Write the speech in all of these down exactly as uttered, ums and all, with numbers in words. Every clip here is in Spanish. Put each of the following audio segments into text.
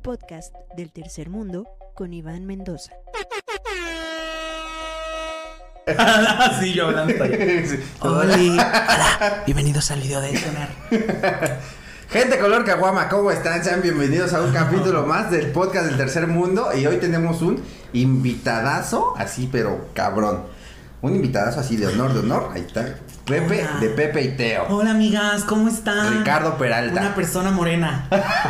podcast del tercer mundo con Iván Mendoza. Sí, yo hablando hasta allá. Sí. Hola, hola, bienvenidos al video de Sonar. Gente color caguama, ¿cómo están? Sean bienvenidos a un capítulo más del podcast del tercer mundo. Y hoy tenemos un invitadazo, así pero cabrón. Un invitadazo así de honor, de honor. Ahí está, Pepe, hola. De Pepe y Teo. Hola amigas, ¿cómo están? Ricardo Peralta. Una persona morena.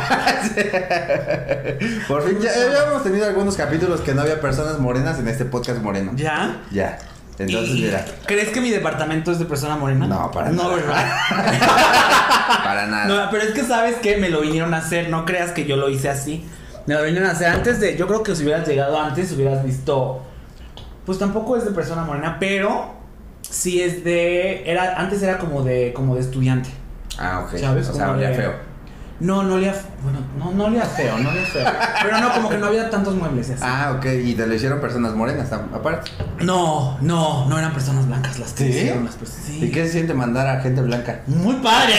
Por fin, ya, ya habíamos tenido algunos capítulos que no había personas morenas en este podcast moreno. ¿Ya? Ya. Entonces, ¿Y mira. ¿Crees que mi departamento es de persona morena? No, para no, nada. No, ¿verdad? Para nada. No, pero es que sabes que me lo vinieron a hacer. No creas que yo lo hice así. Me lo vinieron a hacer antes de. Yo creo que si hubieras llegado antes, hubieras visto. Pues tampoco es de persona morena, pero sí es de. Era, antes era como de, como de estudiante. Ah, ok. ¿Sabes? O sea, Como olía de- feo. No, no olía. Bueno, no, no olía feo, no olía feo. Pero no, como que no había tantos muebles y así. Ah, ok. Y te lo hicieron personas morenas, a- aparte. No, no, no eran personas blancas las que ¿Sí? hicieron las personas. Sí. ¿Y qué se siente mandar a gente blanca? Muy padre.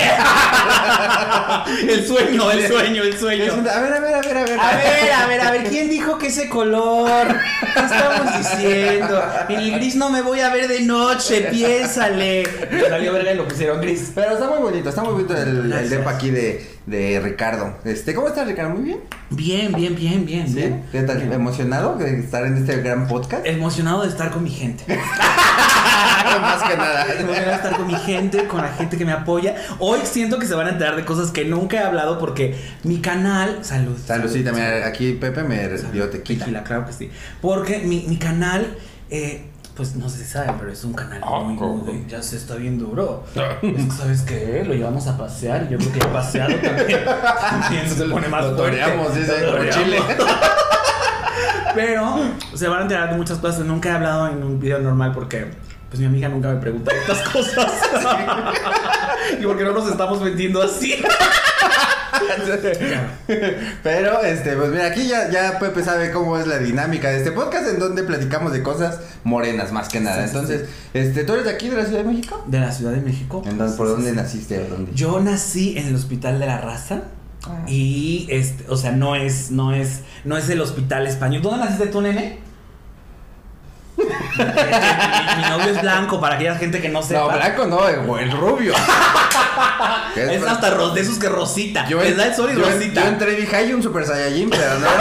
El sueño, el sueño, el ¿Qué sueño. siente? A ver, a ver, a ver, a ver. A ver, a ver, a ver, ¿quién dijo que ese color? ¿Qué estamos diciendo? En el gris no me voy a ver de noche, piénsale. Me salió verga y lo pusieron gris. Pero está muy bonito, está muy bonito el, el Gracias. depa aquí de, de Ricardo. Este, ¿cómo estás, Ricardo? Muy bien. Bien, bien, bien, bien, ¿Sí? bien. ¿Qué tal? Bien. ¿Emocionado de estar en este gran podcast? Emocionado de estar con mi gente. Más que nada. Emocionado de estar con mi gente, con la gente que me apoya. Hoy siento que se van a enterar de cosas que nunca he hablado porque mi canal. Salud. Saludcita, salud. mira, aquí Pepe me dio tequila. Tequila, claro que sí. Porque mi, mi canal, eh, pues no sé si saben, pero es un canal muy, muy, ya se está bien duro. Es que, ¿sabes qué? Lo llevamos a pasear y yo creo que ya paseado también. También se pone más Lo fuerte. toreamos, dice, Lo como toreamos. Chile. Pero se van a enterar de muchas cosas. Nunca he hablado en un video normal porque pues mi amiga nunca me pregunta estas cosas. Y porque no nos estamos vendiendo así. Pero, este, pues mira, aquí ya, ya Pepe sabe cómo es la dinámica de este podcast, en donde platicamos de cosas morenas, más que nada. Sí, sí, Entonces, sí. este, ¿tú eres de aquí, de la Ciudad de México? De la Ciudad de México. Entonces, ¿por Sí, dónde sí. naciste? ¿O dónde? Yo nací en el Hospital de la Raza. Ah. Y este, o sea, no es, no es, no es el hospital español. ¿Dónde naciste tú, nene? mi, mi novio es blanco, para aquella gente que no sepa. No, blanco no, el, el rubio. Es Es hasta ro- de esos que rosita. Yo, Les da el sol y yo, rosita. yo entré y dije, hay un super saiyajin, pero no.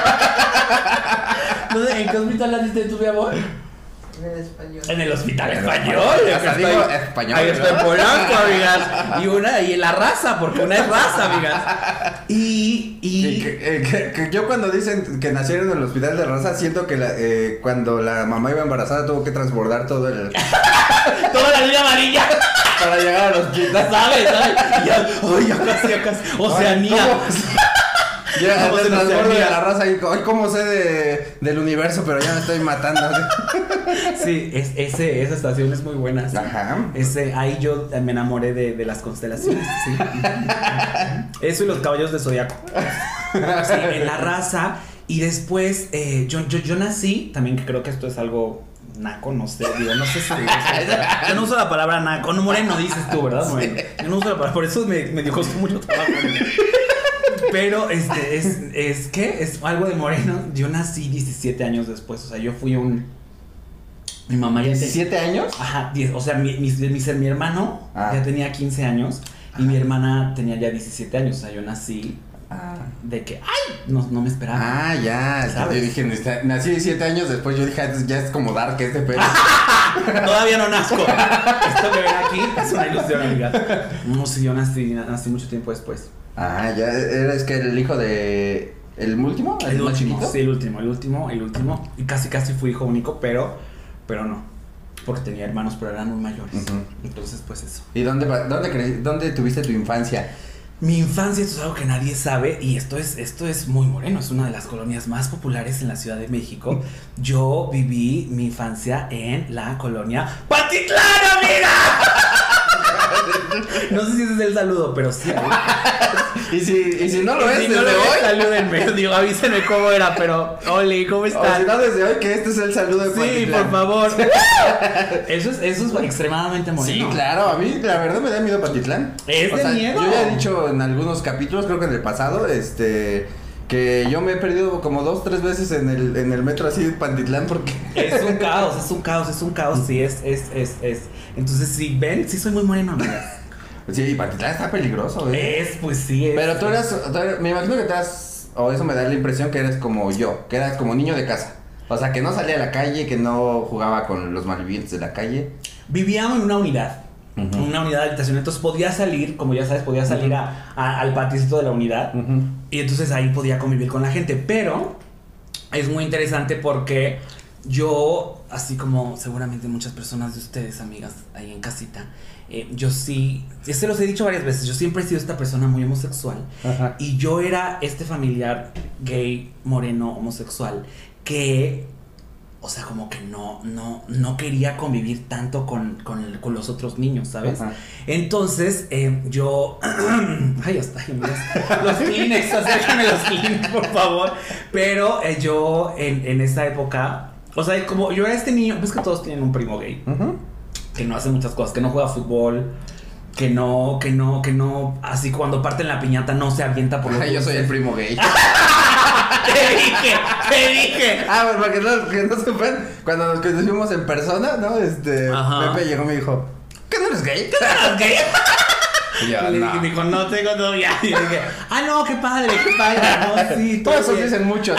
¿Dónde- ¿En qué hospital naciste tú, mi amor? En el español. En el hospital En el español. español, Acá hasta digo estoy- español, Ahí estoy en ¿verdad? Polanco, amigas. Y una, y en la raza, porque una es raza, amigas. Y, y. Y que, eh, que- que yo cuando dicen que nacieron en el hospital de raza, siento que la, eh, cuando la mamá iba embarazada tuvo que transbordar todo el... Toda la línea amarilla. para llegar al hospital. ¿Sabes? ¿Sabes? Y ya, ay, ya casi, ya casi. Oceanía. ¿Cómo? Ya, ¿Cómo el se nos transbordo de olvida? la raza y hoy como sé de, del universo, pero ya me estoy matando. Sí, es, ese, esa estación es muy buena. Sí. Ajá. Ese, ahí yo me enamoré de, de las constelaciones. Sí. Eso y los caballos de Zodiaco. Sí, en la raza. Y después, eh, yo, yo, yo nací, también que creo que esto es algo naco, no sé, digo, no sé si. Yo no uso la palabra naco, no moreno dices tú, ¿verdad? Moreno. Yo no uso la palabra, por eso me, me costó mucho trabajo. Pero este es, es que es algo de moreno. Yo nací diecisiete años después. O sea, yo fui un. Mi mamá ya ¿diecisiete años? Ajá, diez, o sea, mi, mi, mi, mi hermano Ah. ya tenía quince años y mi hermana tenía ya diecisiete años. O sea, yo nací Ah, de que, ¡ay! No, no me esperaba. ah ya. ¿Sabes? Yo dije, "Nesta- nací diecisiete años después. Yo dije, "Ah, ya es como Dark este pedo". Todavía no nazco. Esto que ven aquí es una ilusión, amiga. No, sí, yo nací, nací mucho tiempo después. Ah, ya. ¿Eres que el hijo de. ¿El último? El más último, chiquito? sí, el último, el último, el último. Y casi, casi fui hijo único, pero, pero no. Porque tenía hermanos, pero eran muy mayores. Ujú. Entonces, pues eso. ¿Y dónde, pa- dónde, cre- dónde tuviste tu infancia? Mi infancia, esto es algo que nadie sabe y esto es, esto es muy moreno, es una de las colonias más populares en la Ciudad de México. Yo viví mi infancia en la colonia ¡Patitlán, amiga! No sé si ese es el saludo, pero sí. Y si, y si no lo es, Si desde no lo hoy. ves, salúdenme. Digo, avísenme cómo era, pero Oli, ¿cómo O si están? no, desde hoy, que este es el saludo de Sí, Patitlán. por favor. Eso es, eso es extremadamente Sí, moreno. claro, a mí la verdad me da miedo Patitlán. Es O de sea, miedo. yo ya he dicho en algunos capítulos, creo que en el pasado, este, Que yo me he perdido como dos, tres veces en el, en el metro así de Pantitlán porque... Es un caos, es un caos, es un caos, sí, es, es, es, es. Entonces, si ven, sí soy muy moreno, amigas. Sí, y Pantitlán está peligroso, ¿eh? Es, pues sí, es. Pero tú eras, tú eras- me imagino que tú eras, o eso me da la impresión que eres como yo, que eras como niño de casa. O sea, que no salía a la calle, que no jugaba con los malvivientes de la calle. Vivíamos en una unidad, Uh-huh. una unidad de habitación, entonces podía salir, como ya sabes, podía salir Uh-huh. a, a- al paticito de la unidad. Uh-huh. Y entonces ahí podía convivir con la gente, pero es muy interesante porque yo, así como seguramente muchas personas de ustedes, amigas, ahí en casita, eh, yo sí, se los he dicho varias veces, yo siempre he sido esta persona muy homosexual. Ajá. Y yo era este familiar gay, moreno, homosexual, que, o sea, como que no, no, no quería convivir tanto con, con, el- con los otros niños, ¿sabes? Ajá. Entonces, eh, yo... Ay, hasta ahí, amigas. Los Kleenex, acércame los Kleenex, por favor. Pero eh, yo, en, en esa época... O sea, como yo era este niño... Ves que todos tienen un primo gay. Uh-huh. Que no hace muchas cosas. Que no juega fútbol. Que no, que no, que no... Así cuando parten la piñata no se avienta por los Ay, yo soy el dulces. primo gay. Te dije, te dije. Ah, pues para que no, que no sepan, cuando nos conocimos en persona, ¿no? Este, Ajá. Pepe llegó y me dijo, ¿qué no eres gay? ¿Eres gay? Y yo, Y le no. dije, dijo, no tengo novia. Y le dije, ah, no, qué padre, qué padre. No, sí, todo Todos eso bien. dicen mucho, ¿no?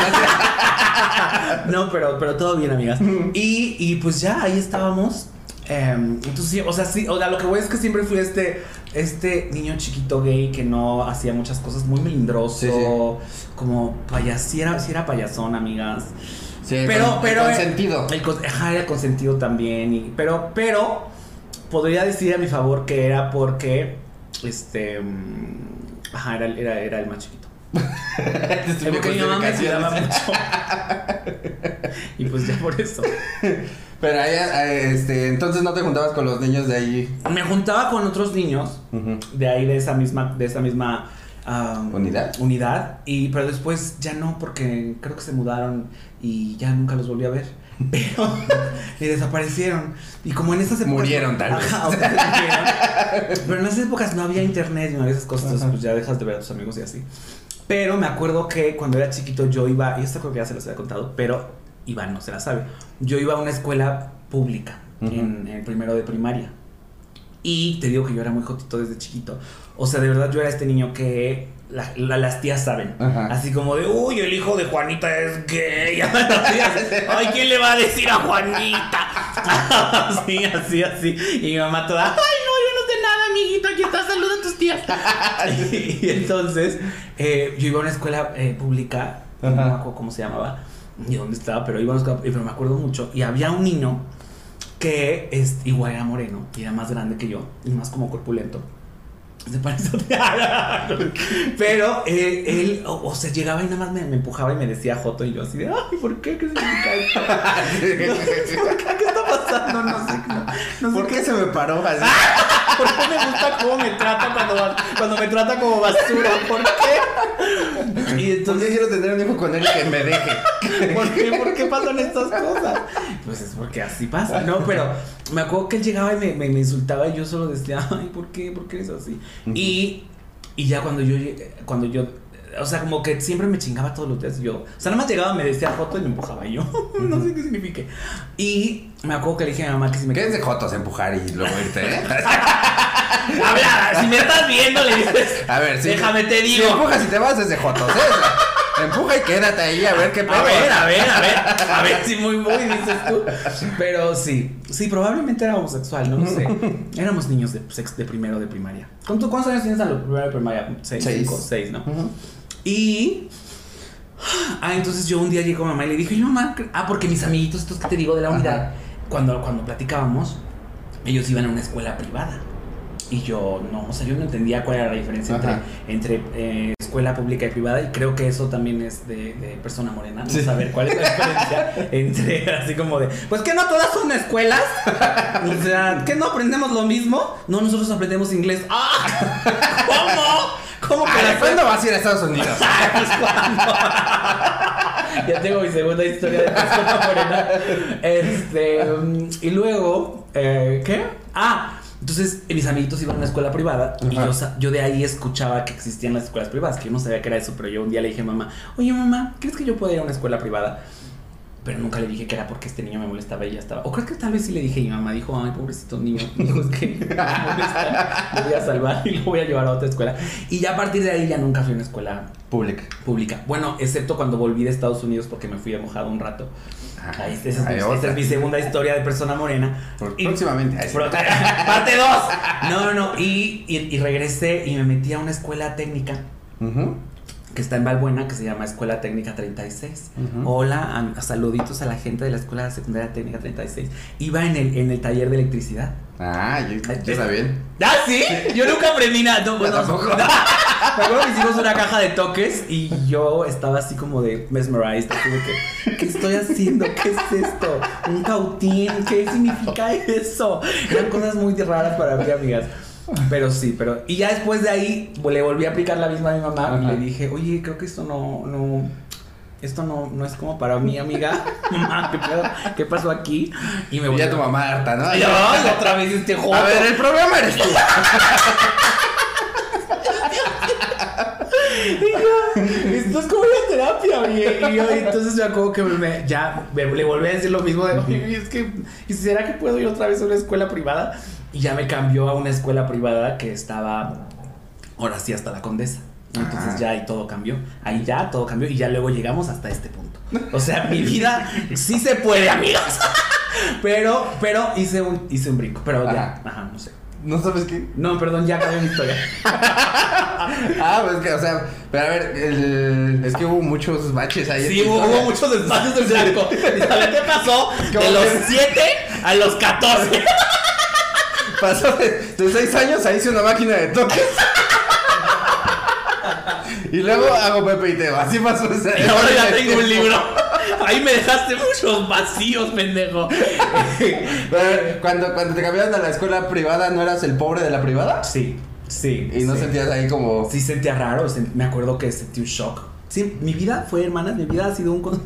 No, pero, pero todo bien, amigas. Y, y pues ya, ahí estábamos. Eh, entonces, sí, o sea, sí, o sea, lo que voy es que siempre fui este, este niño chiquito gay que no hacía muchas cosas, muy melindroso, Sí, sí. como payas, sí era, sí era payasón, amigas. Sí, el Pero, con- pero. el consentido. El, con- ajá, era consentido también. Y, pero, pero, podría decir a mi favor que era porque, este, mm, ajá, era, era, era el más chiquito. Este Porque mi mamá me justificaciones. cuidaba mucho. Y pues ya por eso. Pero ahí, eh, este, entonces no te juntabas con los niños de ahí. Me juntaba con otros niños Ujú. de ahí, de esa misma, de esa misma um, ¿Unidad? unidad. Y, pero después ya no, porque creo que se mudaron y ya nunca los volví a ver. Pero, y desaparecieron. Y como en esas épocas. Murieron, tal vez. Ajá, o sea, murieron. Pero en esas épocas no había internet y no había esas cosas, entonces Ajá. pues ya dejas de ver a tus amigos y así. Pero me acuerdo que cuando era chiquito yo iba, y esto creo que ya se los había contado, pero Iván no se la sabe. Yo iba a una escuela pública Ujú. en, en primero de primaria. Y te digo que yo era muy jotito desde chiquito. O sea, de verdad yo era este niño que la- la- las tías saben. Ajá. Así como de, uy, el hijo de Juanita es gay. Las tías, ay, ¿quién le va a decir a Juanita? Así, así, así. Y mi mamá toda, ay, no, yo no sé nada, amiguito. Aquí está, saluda a tus tías. y, y entonces, eh, yo iba a una escuela eh, pública, no me Ajá. acuerdo cómo se llamaba, ni dónde estaba, pero iba a una escuela, pero me acuerdo mucho. Y había un niño que es, igual era moreno y era más grande que yo y más como corpulento. Se parece a pero eh, él, o, o sea, llegaba y nada más me, me empujaba y me decía joto y yo así de, ay, ¿por qué? ¿Qué significa esto? ¿Por qué? ¿Qué está pasando? No sé, no, no sé ¿Por qué se me paró así? ¿Por qué me gusta cómo me trata cuando, cuando me trata como basura? ¿Por qué? Y ¿Por entonces, qué quiero tener un hijo con él que me deje? ¿por qué? ¿Por qué pasan estas cosas? Pues es porque así pasa, ¿no? Pero me acuerdo que él llegaba y me, me, me insultaba y yo solo decía, ay, ¿por qué? ¿Por qué eres así? Ujú. Y, y ya cuando yo, llegué- cuando yo, o sea, como que siempre me chingaba todos los días yo, o sea, nada más llegaba, me decía joto y me empujaba y yo, no sé qué signifique. Y me acuerdo que le dije a mi mamá que si me... ¿Qué es de jotos empujar y luego irte, eh? Habla, si me estás viendo le dices, A ver, sí. déjame te Si digo. empujas y te vas es de jotos, ¿eh? Empuja y quédate ahí a ver qué pedo. A ver, a ver, a ver, a ver si muy muy dices tú. Pero sí, sí, probablemente era homosexual, no lo sé. Éramos niños de, sex- de primero de primaria. ¿Cuánto- ¿Cuántos años tienes a lo primero de primaria? Seis, Seis. cinco, seis, ¿no? Ujú. Y... Ah, entonces yo un día llegó mamá y le dije, yo mamá, ah, porque mis amiguitos, estos que te digo de la unidad, Ajá. cuando, cuando platicábamos, ellos iban a una escuela privada. Y yo no, o sea, yo no entendía cuál era la diferencia entre, Ajá. entre eh, escuela pública y privada. Y creo que eso también es de, de persona morena, ¿no? Sí. Saber cuál es la diferencia entre, así como de, pues que no todas son escuelas. O sea, que no aprendemos lo mismo. No, nosotros aprendemos inglés. ¡Ah! ¿Cómo? ¿Cómo que Ay, la ¿cuándo vas a ir a Estados Unidos? Ay, pues, ¿cuándo? Ya tengo mi segunda historia de persona morena. Este, um, y luego, eh, ¿qué? Ah, entonces Entonces, mis amiguitos iban a una escuela privada. Ajá. Y yo, yo de ahí escuchaba que existían las escuelas privadas, que yo no sabía que era eso, pero yo un día le dije a mamá, oye mamá, ¿crees que yo puedo ir a una escuela privada? Pero nunca le dije que era porque este niño me molestaba y ya estaba. O creo que tal vez sí le dije y mi mamá dijo, ay, pobrecito niño. Dijo, es que me molesta, lo voy a salvar y lo voy a llevar a otra escuela. Y ya a partir de ahí ya nunca fui a una escuela pública. Pública. Bueno, excepto cuando volví de Estados Unidos porque me fui a mojado un rato. Ahí, esa, es, Ahí esta es mi segunda historia de persona morena. Por, y, próximamente. Ahí pro, parte dos. No, no, no. Y, y, y regresé y me metí a una escuela técnica. Uh-huh. Que está en Valbuena, que se llama Escuela Técnica treinta y seis. Uh-huh. Hola, a, a saluditos a la gente de la Escuela Secundaria Técnica treinta y seis. Iba en el, en el taller de electricidad. Ah, yo, yo está bien. ¿Ah, sí? Yo nunca aprendí nada. No, bueno, tampoco. No. Me acuerdo que hicimos una caja de toques y yo estaba así como de mesmerized. Así de que, ¿qué estoy haciendo? ¿Qué es esto? ¿Un cautín? ¿Qué significa eso? Eran cosas muy raras para mí, amigas. Pero sí, pero... Y ya después de ahí le volví a aplicar la misma a mi mamá. Ajá. Y le dije, oye, creo que esto no... no esto no, no es como para mí, amiga. Mamá, ¿qué, pedo? ¿Qué pasó aquí? Y me voy a tu mamá harta, ¿no? Y yo, ay, otra vez este joto. A ver, el problema eres tú. Y yo, esto es como una terapia, oye. Y yo, entonces me acuerdo que me, ya me, le volví a decir lo mismo de, oye, es que, ¿y será que puedo ir otra vez a una escuela privada? Y ya me cambió a una escuela privada que estaba, ahora sí, hasta la Condesa. Entonces ah. ya ahí todo cambió. Ahí ya todo cambió y ya luego llegamos hasta este punto. O sea, mi vida sí se puede, amigos. Pero, pero hice un, hice un brinco. Pero ya, ajá, no sé. ¿No sabes qué? No, perdón, ya cambió mi historia. Ah, pues que, o sea, pero a ver, el, es que hubo muchos baches ahí. Sí, hubo, hubo muchos espacios del blanco. ¿Sabes qué pasó? De los siete a los catorce. Pasó de, de seis años a hice una máquina de toques. Y luego hago Pepe y Teo. Así pasó ese. Y ahora ya tengo un libro. Ahí me dejaste muchos vacíos, pendejo. Cuando, cuando te cambiaron a la escuela privada, ¿no eras el pobre de la privada? Sí, sí. ¿Y no sí. sentías ahí como...? Sí, sentía raro. Me acuerdo que sentí un shock. Sí, mi vida fue, hermanas, mi vida ha sido un...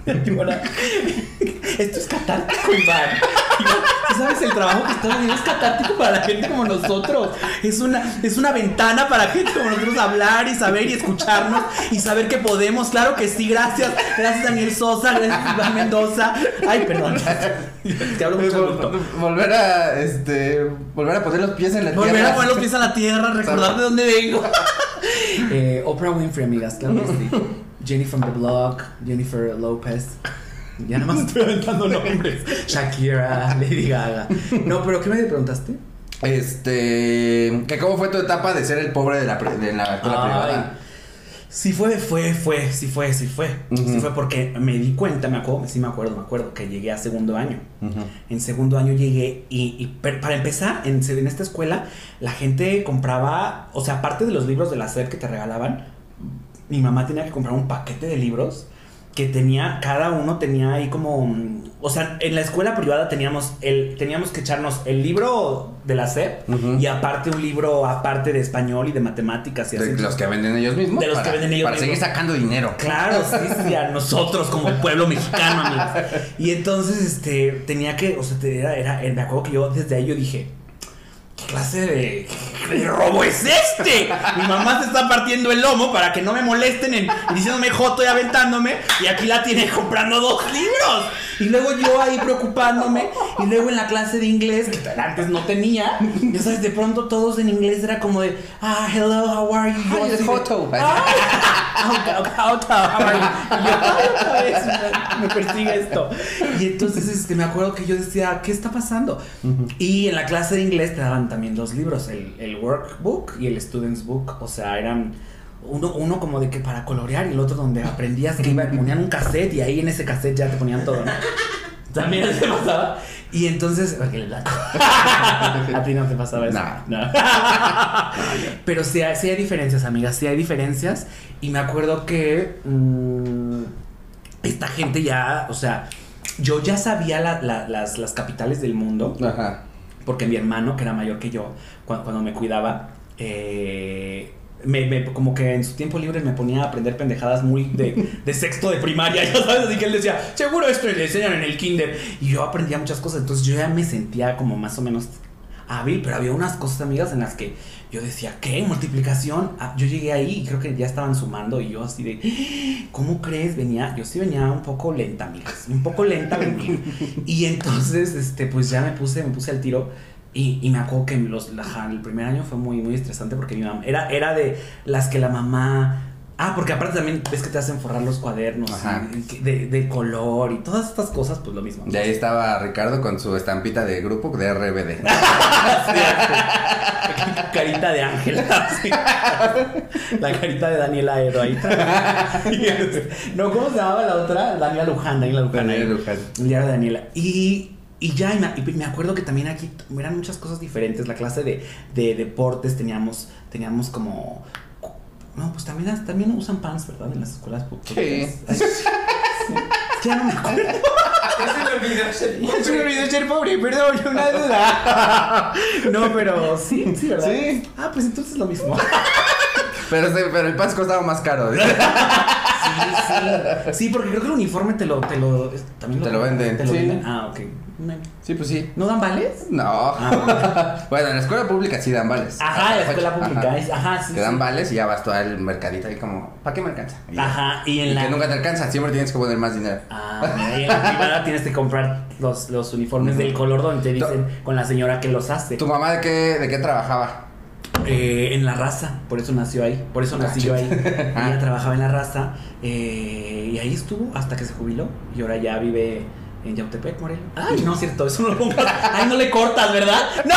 Esto es catártico, Iván. ¿Tú sabes el trabajo que estoy haciendo? Es catártico para la gente como nosotros. Es una, es una ventana para gente como nosotros hablar y saber y escucharnos y saber que podemos. Claro que sí, gracias. Gracias, Daniel Sosa. Gracias, Iván Mendoza. Ay, perdón. Te hablo mucho adulto. Volver a, este... Volver a poner los pies en la volver tierra. Volver a poner los pies en la tierra, recordar de dónde vengo. eh, Oprah Winfrey, amigas, claro que sí. Jenny from the Block, Jennifer Lopez. Ya nada más estoy aventando nombres. Shakira, Lady Gaga. No, pero ¿qué me preguntaste? Este... que ¿Cómo fue tu etapa de ser el pobre de la, de la escuela privada? Sí fue, fue, fue, sí fue, sí fue. Uh-huh. Sí fue porque me di cuenta, me acuerdo, sí me acuerdo, me acuerdo que llegué a segundo año. Uh-huh. En segundo año llegué y, y para empezar, en, en esta escuela, la gente compraba, o sea, aparte de los libros de la S E P que te regalaban, mi mamá tenía que comprar un paquete de libros que tenía, cada uno tenía ahí como, o sea, en la escuela privada teníamos el, teníamos que echarnos el libro de la S E P uh-huh. y aparte un libro aparte de español y de matemáticas y de así. De los que venden ellos mismos. De los para, que venden ellos para mismos. Para seguir sacando dinero. Claro, sí, sí, a nosotros como pueblo mexicano, amigos. Y entonces, este, tenía que, o sea, era, era, me acuerdo que yo desde ahí yo dije, ¿qué clase de, de robo es este? Mi mamá se está partiendo el lomo para que no me molesten en, diciéndome joto y aventándome. Y aquí la tiene comprando dos libros. Y luego yo ahí preocupándome. Y luego en la clase de inglés, que antes no tenía, ya sabes, de pronto todos en inglés era como de, ah, hello, how are you? Hi, it's Joto. Joto, how are you? Y yo, ay, otra vez me persigue esto. Y entonces este, me acuerdo que yo decía, ¿qué está pasando? Uh-huh. Y en la clase de inglés te daban también dos libros, el, el workbook y el student's book. O sea, eran uno, uno como de que para colorear y el otro donde aprendías que iba, ponían un cassette y ahí en ese cassette ya te ponían todo, ¿no? También se pasaba. Y entonces, porque el blanco. A ti no te pasaba eso. No. No. Pero sí hay, sí hay diferencias, amigas, sí hay diferencias. Y me acuerdo que mmm, esta gente ya, o sea, yo ya sabía la, la, las, las capitales del mundo. Ajá. Porque mi hermano, que era mayor que yo, cuando, cuando me cuidaba, eh, me, me, como que en su tiempo libre me ponía a aprender pendejadas muy de, de sexto de primaria, ya sabes, así que él decía, seguro esto le enseñan en el kinder. Y yo aprendía muchas cosas, entonces yo ya me sentía como más o menos hábil, pero había unas cosas, amigas, en las que yo decía, ¿qué? ¿Multiplicación? Ah, yo llegué ahí y creo que ya estaban sumando y yo así de, ¿cómo crees? Venía, yo sí venía un poco lenta, amigas, un poco lenta venía. Y entonces, este, pues ya me puse, me puse al tiro y, y me acuerdo que los, la, el primer año fue muy, muy estresante porque mi mamá, era, era de las que la mamá... Ah, porque aparte también ves que te hacen forrar los cuadernos y, de, de color y todas estas cosas, pues lo mismo. De ahí estaba Ricardo con su estampita de grupo de R B D. Sí, carita de ángel. Sí. La carita de Daniela Edo ahí. No, ¿cómo se llamaba la otra? Daniela Luján, Daniela Luján. Daniela Luján. El diario de Daniela. Y... Y ya, y me, y me acuerdo que también aquí eran muchas cosas diferentes. La clase de, de deportes teníamos, teníamos como... No, pues también, también usan pants, ¿verdad? En las escuelas públicas. Sí. Ay, sí. Ya no me acuerdo. Ya se me olvidó ser pobre. Ya se me olvidó ser pobre, perdón, una duda. No, pero sí, sí, ¿verdad? Sí. Ah, pues entonces lo mismo. Pero, pero el pants costaba más caro. ¿eh? Sí, sí. Sí, porque creo que el uniforme te lo... Te lo, también te lo venden. Te lo sí. venden. Ah, ok. Sí, pues sí. ¿No dan vales? No. Ah, bueno, en la escuela pública sí dan vales. Ajá, en la escuela pública. Ajá, es, ajá sí. Te dan sí. vales y ya vas todo al mercadito ahí como, ¿para qué me alcanza? Y Ajá, y en y la... que nunca te alcanza, siempre tienes que poner más dinero. Ah, mira, y en la privada tienes que comprar los, los uniformes del color donde te dicen con la señora que los hace. ¿Tu mamá de qué, de qué trabajaba? Eh, en La Raza, por eso nació ahí, por eso nací yo ahí. Ah. Ella trabajaba en La Raza eh, y ahí estuvo hasta que se jubiló y ahora ya vive en Yautepec, Morelos. Ay, no es cierto, eso no lo pongas. Ay, no le cortas, ¿verdad? ¡No!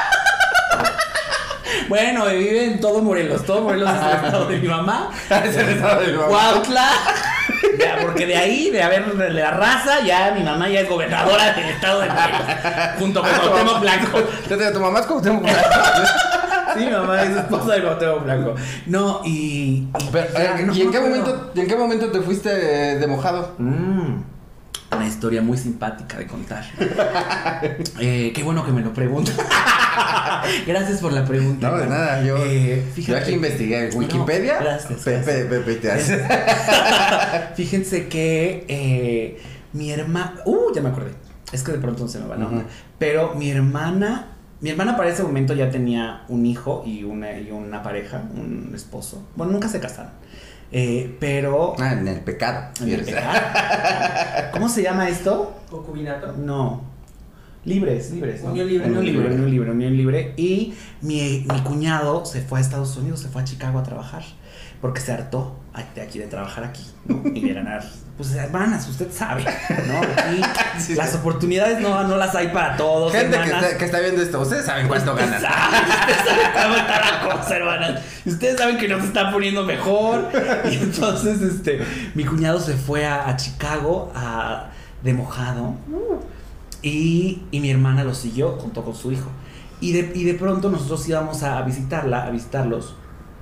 Bueno, vive en todo Morelos, todo Morelos es el estado de mi mamá. Es el estado de mi mamá. Cuautla. Ya, porque de ahí, de haber de La Raza, ya mi mamá ya es gobernadora del estado de Morelos, junto con Cuauhtémoc Blanco. Tu mamá es Cuauhtémoc Blanco. Sí, mi mamá es esposa de Cuauhtémoc Blanco. No, y... y Pero, ya, eh, no ¿y en me qué acuerdo. momento, en qué momento te fuiste de, de mojado? Mm, una historia muy simpática de contar. eh, qué bueno que me lo preguntas. Gracias por la pregunta. No, de nada, yo, eh, yo aquí investigué. Wikipedia. No, gracias, Pepe, Pepe, te hace. Fíjense que eh, mi hermana... Uh, ya me acordé. Es que de pronto se me va la onda. Uh-huh. Pero mi hermana... Mi hermana para ese momento ya tenía un hijo y una, y una pareja, un esposo. Bueno, nunca se casaron. Eh, pero... Ah, en el pecado. ¿En el pecado? ¿Cómo se llama esto? ¿Concubinato? No. Libres, libres. ¿no? Unión libre. Unión libre, unión libre, unión libre. Y mi, mi cuñado se fue a Estados Unidos, se fue a Chicago a trabajar. Porque se hartó de aquí, de trabajar aquí, ¿no? Y de ganar. Pues hermanas, usted sabe, ¿no? Aquí sí, las sí. oportunidades no, no las hay para todos. Gente que hermanas. está, que está viendo esto, ustedes saben cuánto ganan. Ustedes saben cómo está la cosa, hermanas. Ustedes saben que nos está poniendo mejor. Y entonces, este, mi cuñado se fue a, a Chicago a, de mojado. Y, y mi hermana lo siguió junto con su hijo. Y de, y de pronto nosotros íbamos a, a visitarla, a visitarlos.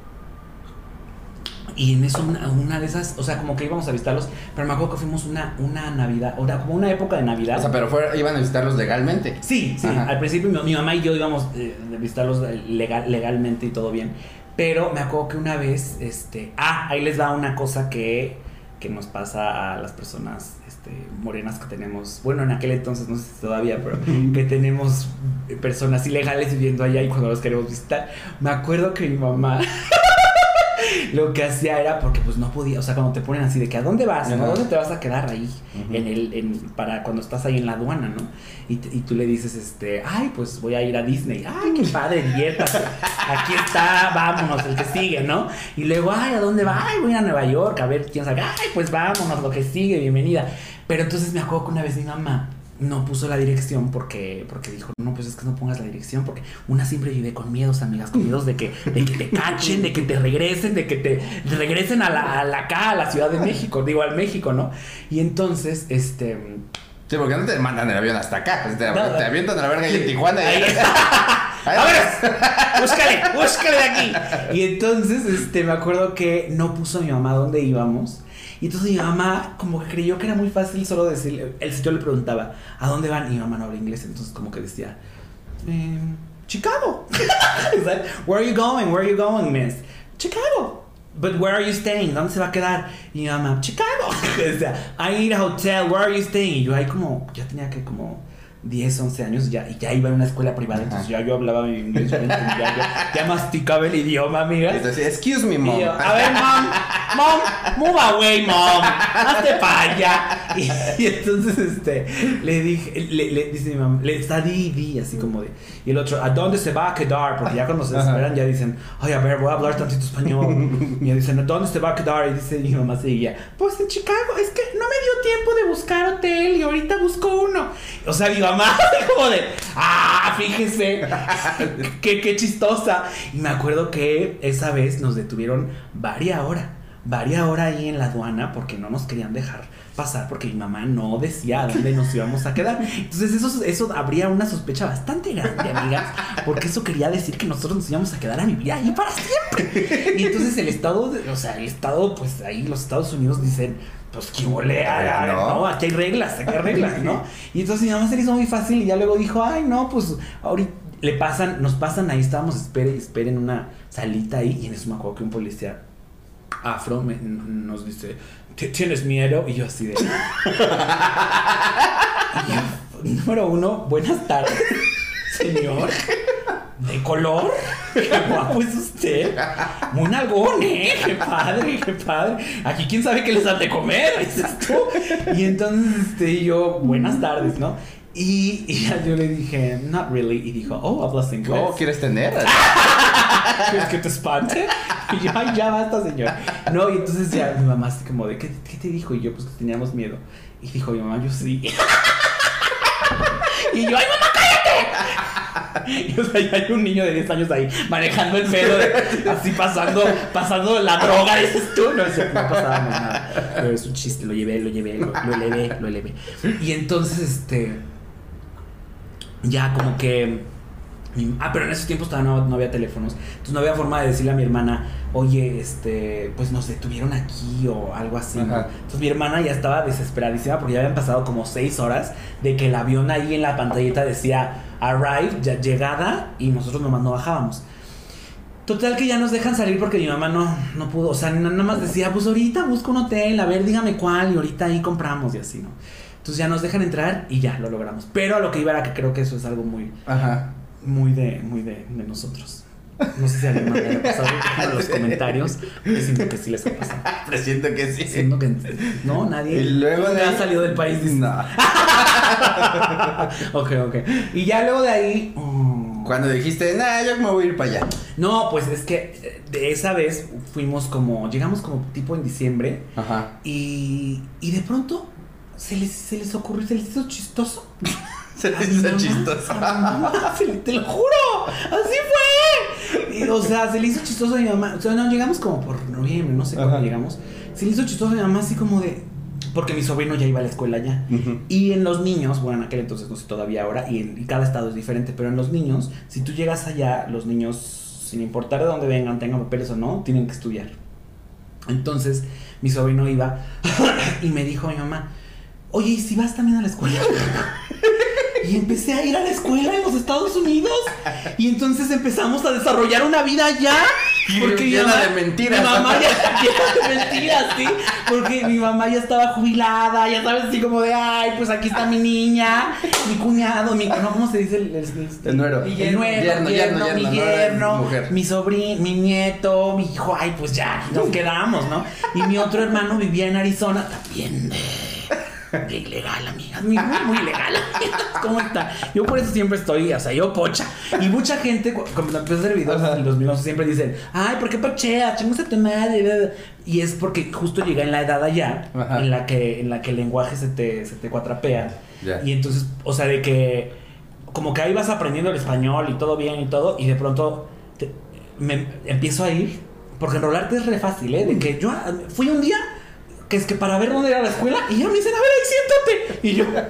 Y en eso, una, una de esas, o sea, como que íbamos a visitarlos, pero me acuerdo que fuimos una, una Navidad, o sea, como una época de Navidad. O sea, pero fue, iban a visitarlos legalmente. Sí, sí, ajá. Al principio mi, mi mamá y yo íbamos eh, a visitarlos legal, legalmente y todo bien. Pero me acuerdo que una vez, este, ah, ahí les va una cosa que, que nos pasa a las personas este, morenas que tenemos, bueno, en aquel entonces, no sé si todavía, pero que tenemos personas ilegales viviendo allá y cuando los queremos visitar. Me acuerdo que mi mamá... lo que hacía era porque pues no podía, o sea, cuando te ponen así de que ¿a dónde vas? ¿No? ¿A dónde te vas a quedar ahí? Uh-huh. En el, en, para cuando estás ahí en la aduana, ¿no? Y, y tú le dices, este, ay, pues voy a ir a Disney. Ay, qué padre, dieta. Aquí está, vámonos, el que sigue, ¿no? Y luego, ay, ¿a dónde va? Ay, voy a ir a Nueva York, a ver quién sabe. Ay, pues vámonos, lo que sigue, bienvenida. Pero entonces me acuerdo que una vez mi mamá no puso la dirección porque, porque dijo, no, pues es que no pongas la dirección porque una siempre vive con miedos, amigas, con miedos de que, de que te cachen, de que te regresen, de que te regresen a la, a la acá, a la Ciudad de México, digo, al México, ¿no? Y entonces, este... Sí, porque no te mandan el avión hasta acá, pues te, no, te avientan a la verga y en Tijuana. Ahí a ver, búscale, búscale de aquí. Y entonces, este, me acuerdo que no puso a mi mamá dónde íbamos. Y entonces mi mamá como que creyó que era muy fácil solo decirle, el yo le preguntaba, ¿a dónde van? Y mi mamá no habla inglés, entonces como que decía, eh, Chicago. Where are you going? Where are you going, miss? Chicago. But where are you staying? ¿Dónde se va a quedar? Y mi mamá, Chicago. Decía, I need a hotel, where are you staying? Y yo ahí como, ya tenía que como diez, once años ya, y ya iba a una escuela privada, entonces ya yo hablaba mi inglés, ya, ya, ya, ya masticaba el idioma, amiga. Entonces, excuse me, mom. Y yo, a ver, mom, mom, move away, mom, hazte para allá. Y, y entonces, este, le dije, le, le dice mi mamá, le está di, di, así como de, y el otro, ¿a dónde se va a quedar? Porque ya cuando se esperan ya dicen, ay, a ver, voy a hablar tantito español. Y ya dicen, ¿a dónde se va a quedar? Y dice mi mamá seguía, pues en Chicago, es que no me dio tiempo de buscar hotel y ahorita busco uno. O sea, mi mamá, como de, ah, fíjese, qué, qué chistosa. Y me acuerdo que esa vez nos detuvieron varias horas, varias horas ahí en la aduana porque no nos querían dejar pasar porque mi mamá no decía a dónde nos íbamos a quedar. Entonces eso, eso habría una sospecha bastante grande, amigas, porque eso quería decir que nosotros nos íbamos a quedar a vivir ahí para siempre. Y entonces el estado, de, o sea, el estado, pues ahí los Estados Unidos dicen, pues qué volea, no. no, aquí hay reglas, aquí hay reglas, ¿no? Y entonces mi mamá se le hizo muy fácil y ya luego dijo, ay, no, pues ahorita le pasan, nos pasan ahí, estábamos, espere, espere en una salita ahí, y en eso me acuerdo que un policía afro me, nos dice, ¿tienes miedo? Y yo así de... y yo, número uno, buenas tardes, señor. De color, qué guapo es usted. Muy nalgón, ¿eh? Qué padre, qué padre. Aquí quién sabe qué les dan de comer, dices tú. Y entonces este, yo, buenas tardes, ¿no? Y, y ya yo le dije, not really. Y dijo, oh, hablas inglés. Oh, ¿quieres tener? ¿Quieres que te espante? Y yo, ay, ya basta, señor. No, y entonces ya mi mamá así como de, ¿qué, qué te dijo? Y yo, pues que teníamos miedo. Y dijo mi mamá, yo sí. Y yo, ay, mamá, cállate. Y o sea, ya hay un niño de diez años ahí manejando el pedo, de, así pasando, pasando la droga, dices tú. No, no pasábamos nada. Pero es un chiste, lo llevé, lo llevé, lo, lo elevé, lo elevé. Y entonces, este, ya como que, ah, pero en esos tiempos todavía no, no había teléfonos. Entonces no había forma de decirle a mi hermana, oye, este, pues nos detuvieron aquí o algo así, ¿no? Entonces mi hermana ya estaba desesperadísima porque ya habían pasado como seis horas de que el avión ahí en la pantallita decía arrive, ya llegada, y nosotros nomás no bajábamos. Total que ya nos dejan salir porque mi mamá no, no pudo, o sea, nada más decía, pues ahorita busco un hotel, a ver, dígame cuál, y ahorita ahí compramos y así, ¿no? Entonces ya nos dejan entrar y ya lo logramos. Pero a lo que iba era que creo que eso es algo muy, Ajá. muy de, muy de, de nosotros. No sé si a alguien más le ha pasado en los comentarios. Yo siento que sí les ha pasado. Presiento que sí. Siento que no, nadie. Y luego de ha ahí... salido del país. Dice, no. Ok, ok. Y ya luego de ahí. Um... Cuando dijiste, nah, yo me voy a ir para allá. No, pues es que de esa vez fuimos como. Llegamos como tipo en diciembre. Ajá. Y. Y de pronto se les, se les ocurrió, se les hizo chistoso. Se les hizo chistoso. Mamá, se le, te lo juro. Así fue. Y, o sea, se le hizo chistoso a mi mamá. O sea, no, llegamos como por noviembre, no sé cuándo Ajá. llegamos. Se le hizo chistoso a mi mamá así como de... Porque mi sobrino ya iba a la escuela ya. Uh-huh. Y en los niños, bueno, en aquel entonces no sé todavía ahora, y, en, y cada estado es diferente, pero en los niños, si tú llegas allá, los niños, sin importar de dónde vengan, tengan papeles o no, tienen que estudiar. Entonces, mi sobrino iba y me dijo a mi mamá, oye, ¿y si vas también a la escuela? Y empecé a ir a la escuela en los Estados Unidos. Y entonces empezamos a desarrollar una vida allá. Porque llena mi mamá, de mentiras. Mi mamá ya llena de mentiras, sí. Porque mi mamá ya estaba jubilada. Ya sabes, así como de, ay, pues aquí está mi niña, mi cuñado, mi... No, ¿cómo se dice? El, el, el, el nuero. El yerno, yerno, yerno, yerno, mi yerno, no mi sobrino, mi nieto, mi hijo. Ay, pues ya, nos quedamos, ¿no? Y mi otro hermano vivía en Arizona. También de... de ilegal, amiga. Muy, muy, muy ilegal. ¿Cómo está? Yo por eso siempre estoy, o sea, yo pocha. Y mucha gente, cuando empiezo a hacer videos, y los míos siempre dicen, ay, ¿por qué pocheas? Chingos a tu madre. Y es porque justo llegué en la edad allá, Ajá. en la que en la que el lenguaje se te, se te cuatrapea. Yeah. Y entonces, o sea, de que como que ahí vas aprendiendo el español y todo bien y todo, y de pronto te, me empiezo a ir, porque enrolarte es re fácil, ¿eh? De que yo fui un día que es que para ver dónde era la escuela, y ya me dicen, a ver, ahí siéntate. Y yo, ¿qué?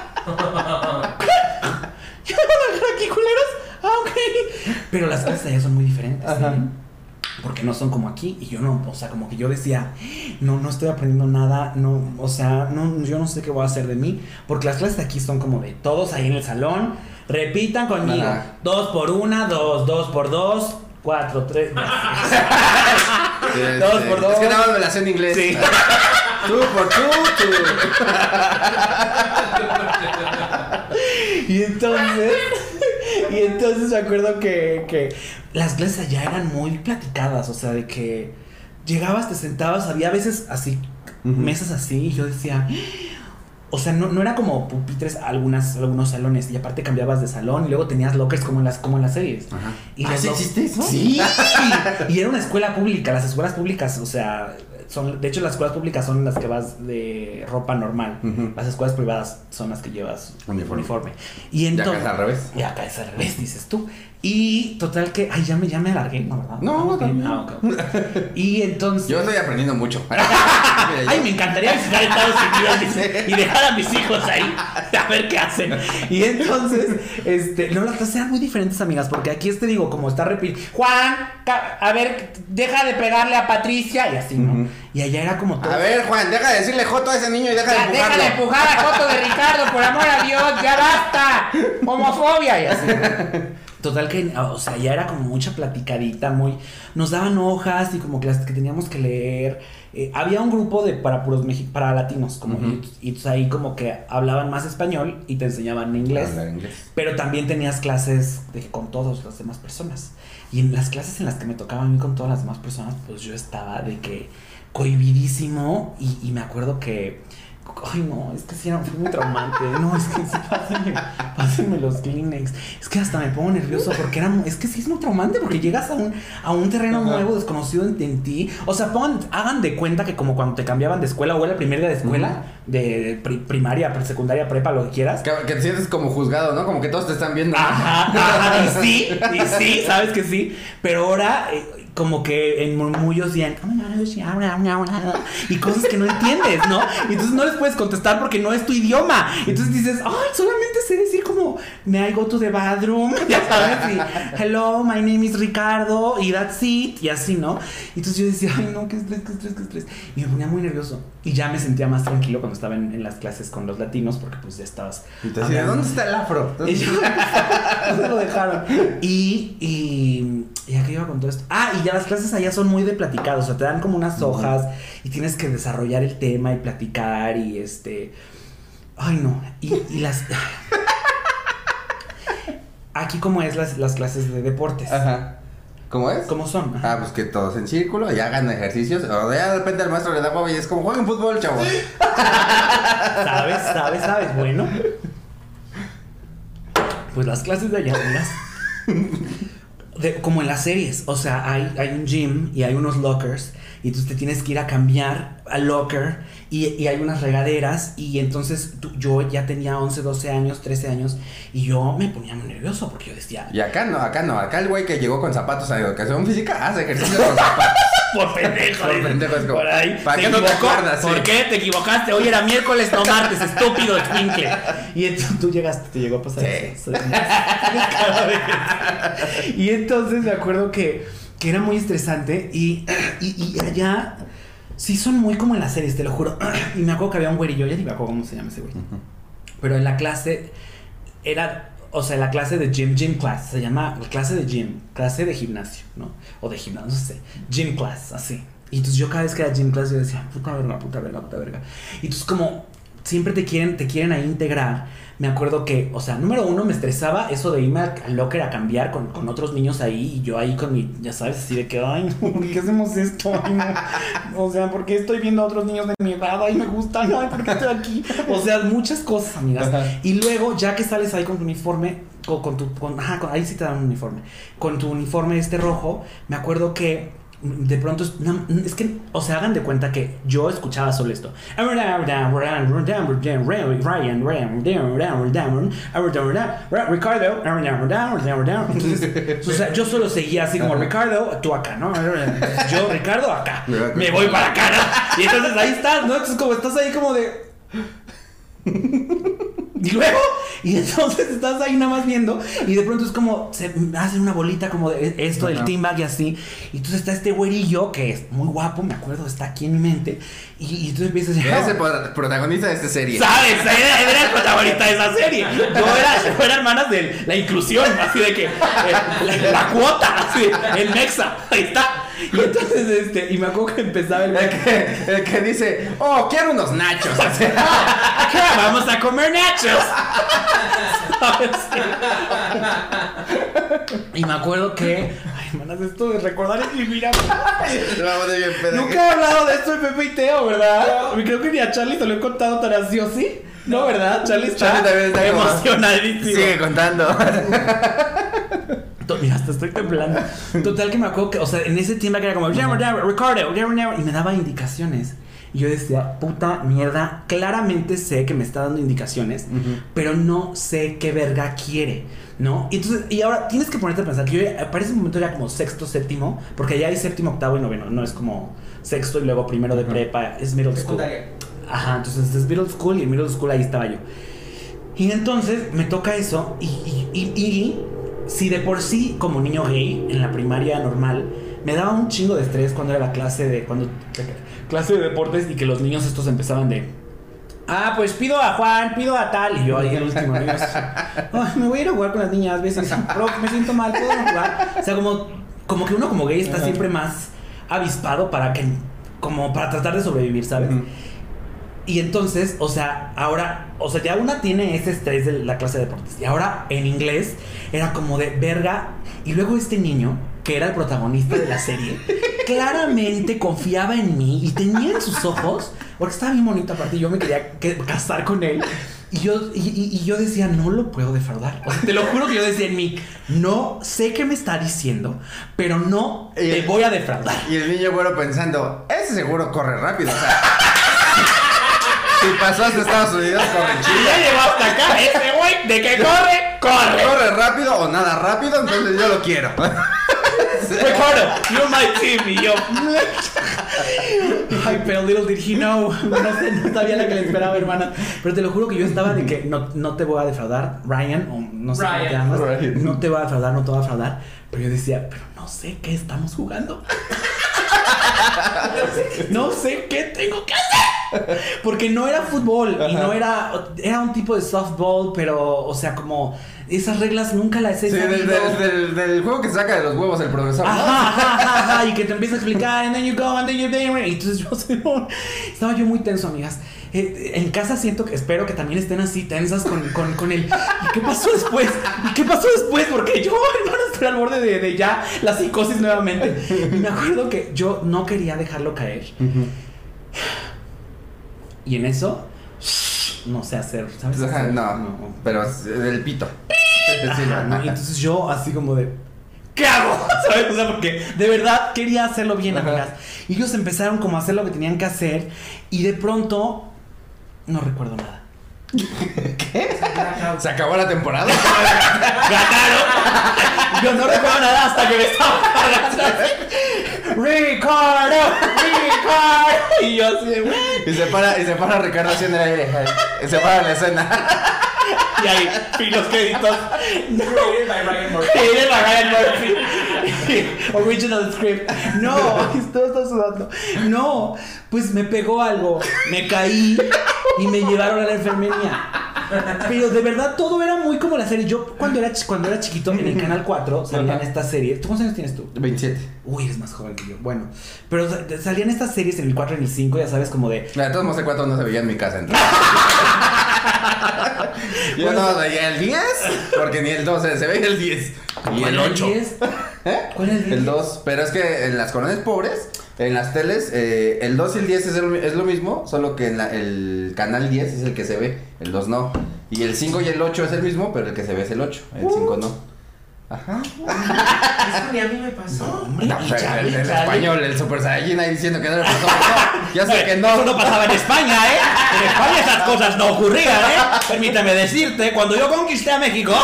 ¿Ya me van a dejar aquí, culeros? Ah, ok. Pero las clases allá son muy diferentes, ¿sí? Porque no son como aquí. Y yo no, o sea, como que yo decía, no, no estoy aprendiendo nada, no, o sea, no, yo no sé qué voy a hacer de mí. Porque las clases de aquí son como de todos ahí en el salón, repitan conmigo, Ajá. dos por una, dos, dos por dos, cuatro, tres. Este, dos por dos. Es que nada más me la sé en inglés. Sí. Tú por tú, tú. Y entonces, y entonces me acuerdo que, que las clases allá eran muy platicadas, o sea, de que llegabas, te sentabas, había veces así, uh-huh. mesas así, y yo decía, o sea, no, no era como pupitres algunas, algunos salones, y aparte cambiabas de salón, y luego tenías lockers como en las, como en las series. Ajá. Y ¿Ah, sí existe eso? Sí, y era una escuela pública, las escuelas públicas, o sea... Son, de hecho, las escuelas públicas son las que vas de ropa normal. Uh-huh. Las escuelas privadas son las que llevas uniforme. uniforme. Y entonces, ya acá es al revés. Ya acá es al revés, dices tú. Y total que... Ay, ya me, ya me alargué, ¿no? ¿Verdad? No, no, okay. ah, okay. Y entonces... Yo estoy aprendiendo mucho. Ay, me encantaría visitar Estados Unidos y dejar a mis hijos ahí a ver qué hacen. Y entonces, este... No, las clases eran muy diferentes, amigas, porque aquí te digo, como está repitiendo... Juan, a ver, deja de pegarle a Patricia. Y así, ¿no? Uh-huh. Y allá era como todo... A ver, Juan, deja de decirle joto a ese niño y deja de empujarlo. Deja de empujar a joto de Ricardo, por amor a Dios, ya basta. Homofobia y así. Total que, o sea, ya era como mucha platicadita, muy... Nos daban hojas y como que las que teníamos que leer. Eh, había un grupo de para puros mexi- para latinos, como uh-huh. y, y ahí como que hablaban más español y te enseñaban inglés. Hablar inglés. Pero también tenías clases de, con todas las demás personas. Y en las clases en las que me tocaba a mí con todas las demás personas, pues yo estaba de que cohibidísimo y, y me acuerdo que... Ay, no, es que sí, era, fue muy traumante. No, es que sí, pásenme, pásenme los Kleenex. Es que hasta me pongo nervioso porque era, es que sí es muy traumante porque llegas a un, a un terreno uh-huh. nuevo, desconocido en, en ti. O sea, pongan, hagan de cuenta que como cuando te cambiaban de escuela o era el primer día de escuela, uh-huh. de pri- primaria, secundaria, prepa, lo que quieras. Que, que te sientes como juzgado, ¿no? Como que todos te están viendo. Ajá, ajá, y sí, y sí, sabes que sí. Pero ahora... Eh, como que en murmullos decían y cosas que no entiendes, ¿no? Y entonces no les puedes contestar porque no es tu idioma. Entonces dices, ay, solamente sé decir como may I go to the bathroom, ya sabes, y hello, my name is Ricardo, y that's it, y así, ¿no? Y entonces yo decía, ay, no, qué estrés, qué estrés, qué estrés. Y me ponía muy nervioso. Y ya me sentía más tranquilo cuando estaba en, en las clases con los latinos, porque pues ya estabas. Y te decía, ¿dónde está el afro? Y yo, ¿dónde lo dejaron? Y, y, y aquí iba con todo esto. Ah, y ya las clases allá son muy de platicar, o sea, te dan como unas hojas y tienes que desarrollar el tema y platicar y este... Ay, no, y, y las... Aquí como es las, las clases de deportes. Ajá. ¿Cómo es? ¿Cómo son? Ajá. Ah, pues que todos en círculo y hagan ejercicios. O ya de repente el maestro le da hueva y es como, jueguen fútbol, chavos. ¿Sabes? ¿Sabes? ¿Sabes? Bueno. Pues las clases de allá, unas... De, como en las series, o sea, hay, hay un gym y hay unos lockers y entonces te tienes que ir a cambiar al locker y, y hay unas regaderas y entonces tú, yo ya tenía once, doce años, trece años y yo me ponía muy nervioso porque yo decía... Y acá no, acá no, acá el güey que llegó con zapatos a educación física hace ejercicio con zapatos. Por pendejo. Por pendejo es como, por ahí. ¿para qué no te acuerdas? ¿Por sí. qué te equivocaste? Hoy era miércoles, no martes, estúpido escuincle. Y entonces tú llegaste, te llegó a pasar sí. eso. Y entonces me acuerdo que, que era muy estresante y, y, y allá sí son muy como en las series, te lo juro. Y me acuerdo que había un güerillo, ya ni me acuerdo cómo se llama ese güey. Uh-huh. Pero en la clase era... O sea, la clase de gym, gym class, se llama clase de gym, clase de gimnasio, ¿no? O de gimnasio, no sé, gym class, así. Y entonces yo cada vez que era gym class yo decía, puta verga, puta verga, puta verga. Y entonces como siempre te quieren, te quieren ahí integrar, me acuerdo que, o sea, número uno me estresaba eso de irme al, al locker a cambiar con, con otros niños ahí y yo ahí con mi, ya sabes, así de que, ay, no, ¿por qué hacemos esto? Ay, no. O sea, ¿por qué estoy viendo a otros niños de mi edad? Ay, me gustan, ay, ¿por qué estoy aquí? O sea, muchas cosas, amigas. Ajá. Y luego, ya que sales ahí con tu uniforme, o con tu, con, ajá, con, ahí sí te dan un uniforme, con tu uniforme este rojo, me acuerdo que de pronto es, no, es que, o sea, hagan de cuenta que yo escuchaba solo esto. Ricardo. Entonces, o sea, yo solo seguía así como Ricardo, tú acá, ¿no? Yo, Ricardo, acá. Me voy para acá, ¿no? Y entonces ahí estás, ¿no? Entonces como estás ahí como de... Y luego, y entonces estás ahí nada más viendo y de pronto es como, se hace una bolita como de esto del team bag y así. Y entonces está este güerillo que es muy guapo, me acuerdo, está aquí en mi mente. Y, y entonces empiezas a decir, es el protagonista de esta serie. ¿Sabes? Era, era el protagonista de esa serie. Yo era, yo era hermanas de la inclusión, así de que eh, la, la cuota, así, el mexa, ahí está. Y entonces, este, y me acuerdo que empezaba el... El que, el que dice, oh, quiero unos nachos. Así. Acá vamos a comer nachos. ¿Sabes? Y me acuerdo que... Ay, manas, esto de recordar es mi vida. Vamos de bien pedo. Nunca he hablado de esto en Pepe y Teo, ¿verdad? Creo que ni a Charlie se lo he contado tan así o sí. No, ¿verdad? Charlie está, Charlie también está como- emocionadísimo. Sigue contando. To- Mira, hasta estoy temblando. Total que me acuerdo que, o sea, en ese tiempo que era como, "Never, never, record it, never, never", y me daba indicaciones. Y yo decía, puta mierda, claramente sé que me está dando indicaciones, Ujú. pero no sé qué verga quiere, ¿no? Y entonces, y ahora tienes que ponerte a pensar que yo para ese momento era como sexto, séptimo, porque ya hay séptimo, octavo y noveno, no es como sexto y luego primero de prepa, es middle school. Secundaria. Ajá, entonces es middle school y en middle school ahí estaba yo. Y entonces me toca eso y, y, y, y si de por sí como niño gay en la primaria normal me daba un chingo de estrés cuando era la clase de cuando clase de deportes y que los niños estos empezaban de ah, pues pido a Juan, pido a tal y yo ahí el último niño "Ay, me voy a ir a jugar con las niñas, veces, bro, me siento mal, puedo no jugar", o sea, como como que uno como gay está siempre más avispado para que como para tratar de sobrevivir, ¿sabes? Ujú. Y entonces, o sea, ahora, o sea, ya una tiene ese estrés de la clase de deportes. Y ahora en inglés era como de verga. Y luego este niño, que era el protagonista de la serie, claramente confiaba en mí y tenía en sus ojos, porque estaba bien bonito aparte, y yo me quería que- casar con él. Y yo, y, y- y yo decía, no lo puedo defraudar. O sea, te lo juro que yo decía en mí, no sé qué me está diciendo, pero no Y te el- voy a defraudar. Y el niño güero pensando, ese seguro corre rápido. O sea, si pasó hasta Estados Unidos, corre Y chido. ya llegó hasta acá, ese güey, de que corre, corre. Corre rápido o nada rápido, entonces yo lo quiero. Ricardo, you're my team. Y yo. Ay, pero little did he know. No sé, no sabía la que le esperaba, hermana. Pero te lo juro que yo estaba de que no, no te voy a defraudar, Ryan, o no sé cómo te Ryan. llamas. Ryan. No te voy a defraudar, no te voy a defraudar. Pero yo decía, pero no sé qué estamos jugando. No sé qué tengo que hacer. Porque no era fútbol y no era. Era un tipo de softball, pero, o sea, como. Esas reglas nunca las he Sí, del, sabido. del, del, del juego que saca de los huevos el profesor, ¿no? Ajá, ajá, ajá, ajá, y que te empieza a explicar, and then you go, and then you there. Y entonces yo estaba yo muy tenso, amigas. Eh, en casa siento que espero que también estén así tensas con, con, con el. ¿Y qué pasó después? ¿Y qué pasó después? Porque yo, hermano, estoy al borde de, de ya la psicosis nuevamente. Y me acuerdo que yo no quería dejarlo caer. Ujú. Y en eso, no sé hacer, ¿sabes? Ajá, hacer? no, pero es del pito. Sí, Ajá, ¿no? Y entonces yo así como de ¿qué hago? ¿Sabes? O sea, porque de verdad quería hacerlo bien, Ajá. amigas. Y ellos empezaron como a hacer lo que tenían que hacer. Y de pronto no recuerdo nada. ¿Se acabó la temporada? ¡Ganaron! Yo no recuerdo nada hasta que me estaba ¡Ricardo! ¡Ricardo! Y yo así de "What?". Y se para, y se para Ricardo haciendo el aire. Y se para la escena. Y ahí, y los créditos. Created by Ryan Murphy. Created by Ryan Murphy. Original script. No, todo está sudando. No, pues me pegó algo. Me caí y me llevaron a la enfermería. Pero de verdad todo era muy como la serie. Yo cuando era, ch- cuando era chiquito en el canal cuatro salían Ajá. estas series. ¿Tú cuántos años tienes tú? veintisiete. Uy, eres más joven que yo. Bueno, pero sa- salían estas series en el cuatro y en el cinco, ya sabes, como de. De todos modos, el cuatro no se veía en mi casa, entonces. Yo Bueno, no veía el diez, porque ni el doce, se veía el diez. Y ¿cuál el era ocho. diez? ¿Eh? ¿Cuál es el diez? El dos. Pero es que en las colonias pobres, en las teles, eh, el dos y el diez es, el- es lo mismo, solo que en la- el canal diez es el que se ve, el dos no. Y el cinco y el ocho es el mismo, pero el que se ve es el ocho, el cinco no. Ajá. Eso ni a mí me pasó. Hombre, No, y pero Charlie, el, el Charlie. español, el Super Saiyajin ahí diciendo que no le pasó. No, ya sé que no. Eso no pasaba en España, ¿eh? En España esas cosas no ocurrían, ¿eh? Permítame decirte, cuando yo conquisté a México.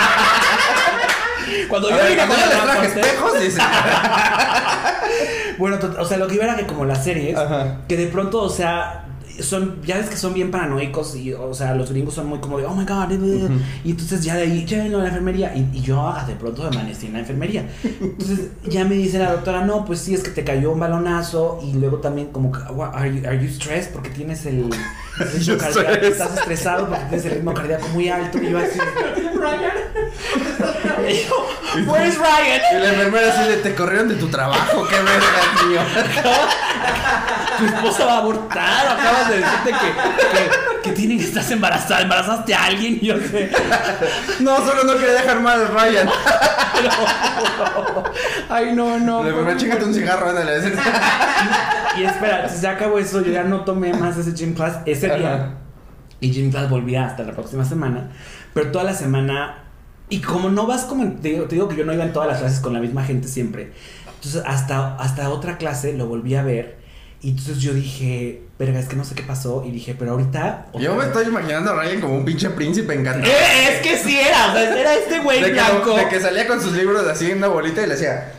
Cuando A yo ver, vine cuando con yo les el traje transporte- espejos, dice. Bueno, tot- o sea, lo que iba era que como las series, Ajá. que de pronto, o sea, son, ya ves que son bien paranoicos y, o sea, los gringos son muy como de, oh my god, uh, y entonces ya de ahí, llévenlo a la enfermería, y, y yo ah, de pronto amanecí en la enfermería. Entonces ya me dice la doctora, no, pues sí, es que te cayó un balonazo, y luego también como, que, "What, are you, are you stressed? Porque tienes el, el ritmo cardíaco, estás estresado porque tienes el ritmo cardíaco muy alto, y yo así, Ryan. Y yo, where's Ryan? Y la enfermera así de, te corrieron de tu trabajo, qué verga, tío. Tu esposa va a abortar, acabas de decirte que, que, que tienen que estás embarazada, embarazaste a alguien, y yo sé. No, solo no quería dejar mal a Ryan. No, ay, no, no. La enfermera, chíngate un cigarro, ándale. Y espera, entonces ya acabó eso, yo ya no tomé más ese gym class ese día. Ajá. Y gym class volvía hasta la próxima semana. Pero toda la semana. Y como no vas como. Te digo, te digo que yo no iba en todas las clases con la misma gente siempre. Entonces hasta, hasta otra clase lo volví a ver. Y entonces yo dije, verga, es que no sé qué pasó. Y dije, pero ahorita. Yo me estoy imaginando a Ryan como un pinche príncipe encantado. Eh, es que sí era, o sea, era este güey De que, blanco. de que salía con sus libros así en una bolita y le hacía.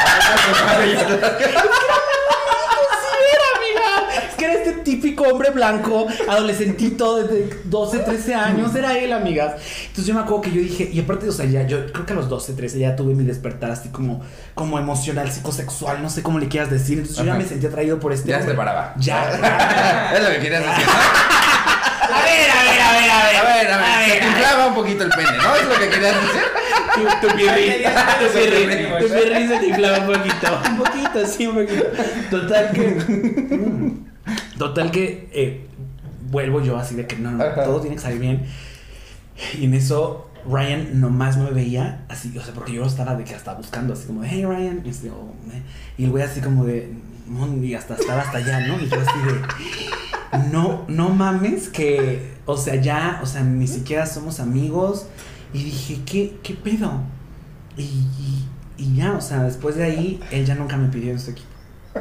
Es que era este típico hombre blanco, adolescentito de doce, trece años, era él, amigas. Entonces yo me acuerdo que yo dije, y aparte, o sea, ya, yo creo que a los doce, trece ya tuve mi despertar así como, como emocional, psicosexual, no sé cómo le quieras decir. Entonces yo Ajá. ya me sentía atraído por este Ya hombre. se paraba. Ya, ya. Es lo que querías decir. A ver, a ver, a ver, a ver. A ver, a ver, se te inflaba un poquito el pene, ¿no? Es lo que querías decir. Tu, tu pirri, tu pirri, tu pirri se te inflaba un poquito. Un poquito, sí, un poquito. Total que. Total que eh, vuelvo yo así de que no, no, Ajá. todo tiene que salir bien. Y en eso Ryan nomás me veía así, o sea, porque yo lo estaba de que hasta buscando, así como de, hey Ryan, y, este, oh, eh. y el güey así como de, no, y hasta estaba hasta allá, ¿no? Y yo así de, no, no mames, que, o sea, ya, o sea, ni siquiera somos amigos. Y dije, ¿qué, qué pedo? Y, y, y ya, o sea, después de ahí, él ya nunca me pidió en su equipo.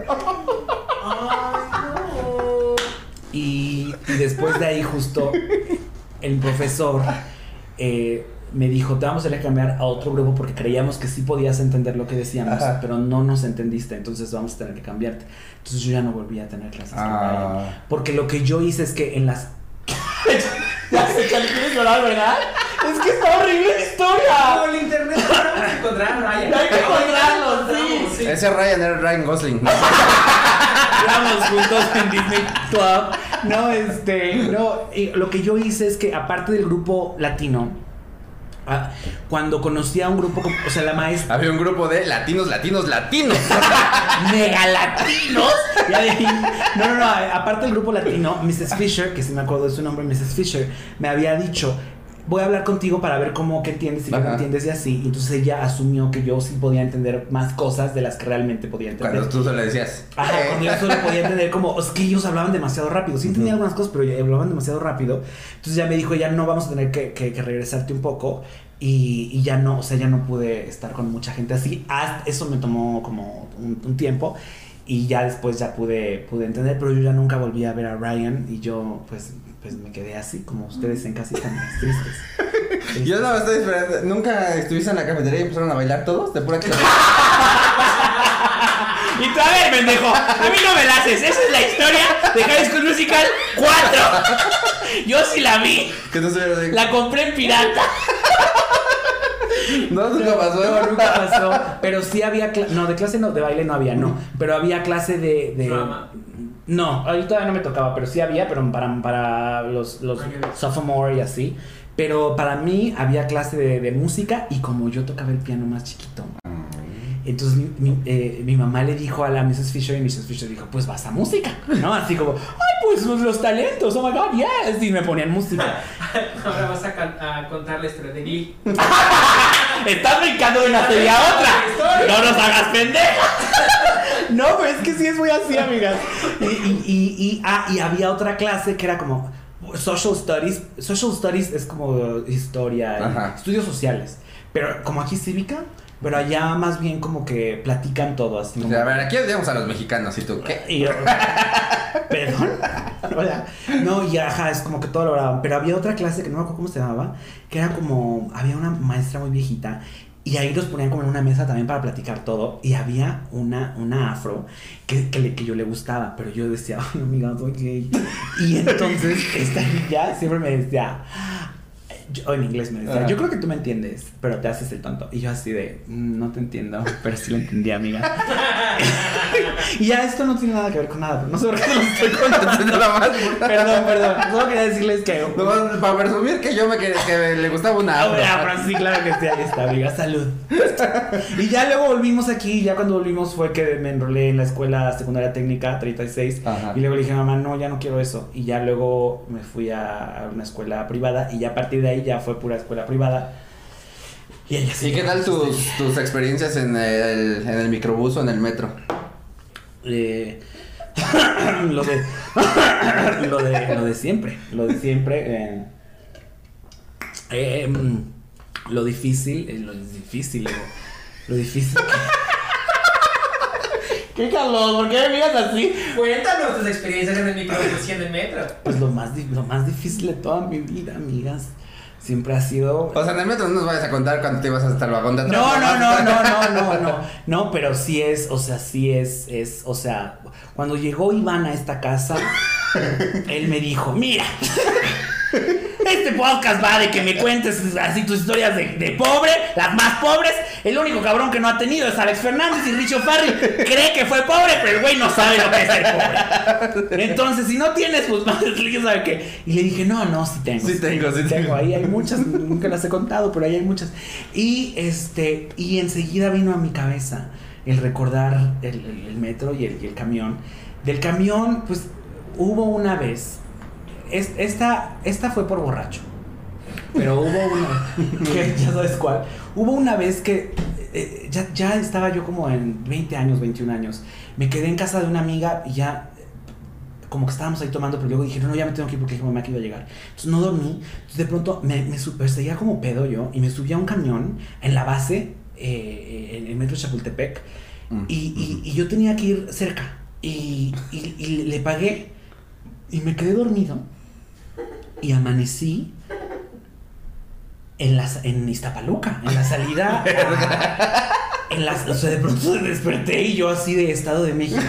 Y, y después de ahí justo el profesor eh, me dijo, te vamos a tener que cambiar a otro grupo porque creíamos que sí podías entender lo que decíamos, Ajá. pero no nos entendiste, entonces vamos a tener que cambiarte. Entonces yo ya no volví a tener clases con Ah. Ryan, porque lo que yo hice es que en las... Ya sé que quieres llorar, ¿verdad? Es que está horrible la historia. Por el internet vamos a encontrar a Ryan. Hay que encontrarlo, sí. Sí. Ese Ryan era Ryan Gosling. ¿No? Éramos juntos en Disney Club. No, este, no, y lo que yo hice es que aparte del grupo latino, ah, cuando conocí a un grupo, como- o sea, la maestra Había un grupo de latinos, latinos, latinos. mega latinos. Ya de ahí- no, no, no, aparte del grupo latino, missus Fisher, que sí me acuerdo de su nombre, missus Fisher, me había dicho, voy a hablar contigo para ver cómo, qué entiendes y qué no Ajá. entiendes y así. Y entonces ella asumió que yo sí podía entender más cosas de las que realmente podía entender. Cuando tú se le decías. Ajá, cuando yo solo podía entender como, es que ellos hablaban demasiado rápido. Sí entendía algunas cosas, pero ya hablaban demasiado rápido. Entonces ya me dijo, ya no vamos a tener que, que, que regresarte un poco. Y, y ya no, o sea, ya no pude estar con mucha gente así. Hasta, eso me tomó como un, un tiempo. Y ya después ya pude, pude entender, pero yo ya nunca volví a ver a Ryan. Y yo, pues, pues me quedé así, como ustedes en casita, más tristes. Yo no me estoy esperando. ¿Nunca estuviste en la cafetería y empezaron a bailar todos? De pura que. Y tú, a ver, pendejo, a mí no me la haces. Esa es la historia de High School Musical cuatro. Yo sí la vi. Que no se ve. La compré en pirata. No, nunca pasó. No, nunca pasó. Pero sí había cla- no, de clase no, de baile no había, no. Pero había clase de, de... Drama. No, ahorita todavía no me tocaba, pero sí había, pero para, para los, los sophomore y así. Pero para mí había clase de, de música y como yo tocaba el piano más chiquito. Entonces mi, mi, eh, mi mamá le dijo a la missus Fisher y missus Fisher dijo, pues vas a música, ¿no? Así como, ay, pues los talentos, oh my god, yes. Y me ponían música. Ahora vas a, can- a contar la historia de Glee. Estás brincando de una serie a otra. No nos hagas pendejas. No, pero es que sí es muy así, amigas. Y, y, y, y, ah, y había otra clase que era como Social Studies. Social Studies es como historia, Ajá. estudios sociales. Pero como aquí cívica, pero allá más bien como que platican todo así. O como- sea, a ver, aquí odiamos a los mexicanos. ¿Y tú qué? y yo, perdón. Hola. No, y ajá, es como que todo lo grababan. Pero había otra clase que no me acuerdo cómo se llamaba, que era como, había una maestra muy viejita y ahí los ponían como en una mesa también para platicar todo. Y había una, una afro que, que, le, que yo le gustaba, pero yo decía, ay, amiga, soy gay. Y entonces esta niña siempre me decía, yo- en inglés me decía, Ajá. yo creo que tú me entiendes, pero te haces el tonto. Y yo así de, "Mm, no te entiendo, pero sí lo entendí, amiga". Y ya esto no tiene nada que ver con nada, pero no sé por qué se lo estoy contando nada más. Perdón, perdón. Solo quería decirles que. No, para presumir que yo me que, que le gustaba una Ah, afro. pero sí, claro que sí, ahí está, amiga, salud. Y ya luego volvimos aquí, ya cuando volvimos fue que me enrolé en la escuela secundaria técnica treinta y seis. Ajá. Y luego le dije a mamá, no, ya no quiero eso. Y ya luego me fui a una escuela privada y ya a partir de ahí ya fue pura escuela privada. Y ella sí. ¿Y qué tal tus, tus experiencias en el, en el microbús o en el metro? Eh, lo de lo de lo de siempre, lo de siempre. Eh, eh, lo difícil, eh, lo difícil, lo, lo difícil. ¿Qué calor? ¿Por qué me miras así? Cuéntanos tus experiencias en el microbús y en el metro. Pues lo más, lo más difícil de toda mi vida, amigas, siempre ha sido. O sea, en el metro no nos vayas a contar cuando te ibas hasta el vagón de atrás. No, no, no, no, no, no, no, no, pero sí es, o sea, sí es, es, o sea, cuando llegó Iván a esta casa, él me dijo, mira, este podcast va de que me cuentes así tus historias de, de pobre, las más pobres. El único cabrón que no ha tenido es Alex Fernández y Richo Farrell. Cree que fue pobre, pero el güey no sabe lo que es ser pobre. Entonces, si no tienes, pues más yo sabe qué. Y le dije, no, no, sí tengo. Sí tengo, sí tengo. Ahí hay muchas, nunca las he contado, pero ahí hay muchas. Y este, y enseguida vino a mi cabeza el recordar el, el, el metro y el, y el camión. Del camión, pues, hubo una vez. Es, esta, esta fue por borracho. Pero hubo una que ya sabes cuál. Hubo una vez que eh, ya, ya estaba yo como en veinte años, veintiún años. Me quedé en casa de una amiga y ya como que estábamos ahí tomando, pero luego dije, no, no, ya me tengo que ir porque dije, mamá, que iba a llegar. Entonces no dormí. Entonces de pronto me, me super, seguía como pedo yo y me subí a un camión en la base, eh, en el metro Chapultepec. Mm. Y, y, y yo tenía que ir cerca. Y, y, y le pagué y me quedé dormido. Y amanecí en, la, en Iztapaluca, en la salida a, en las, o sea, de pronto desperté y yo así de Estado de México.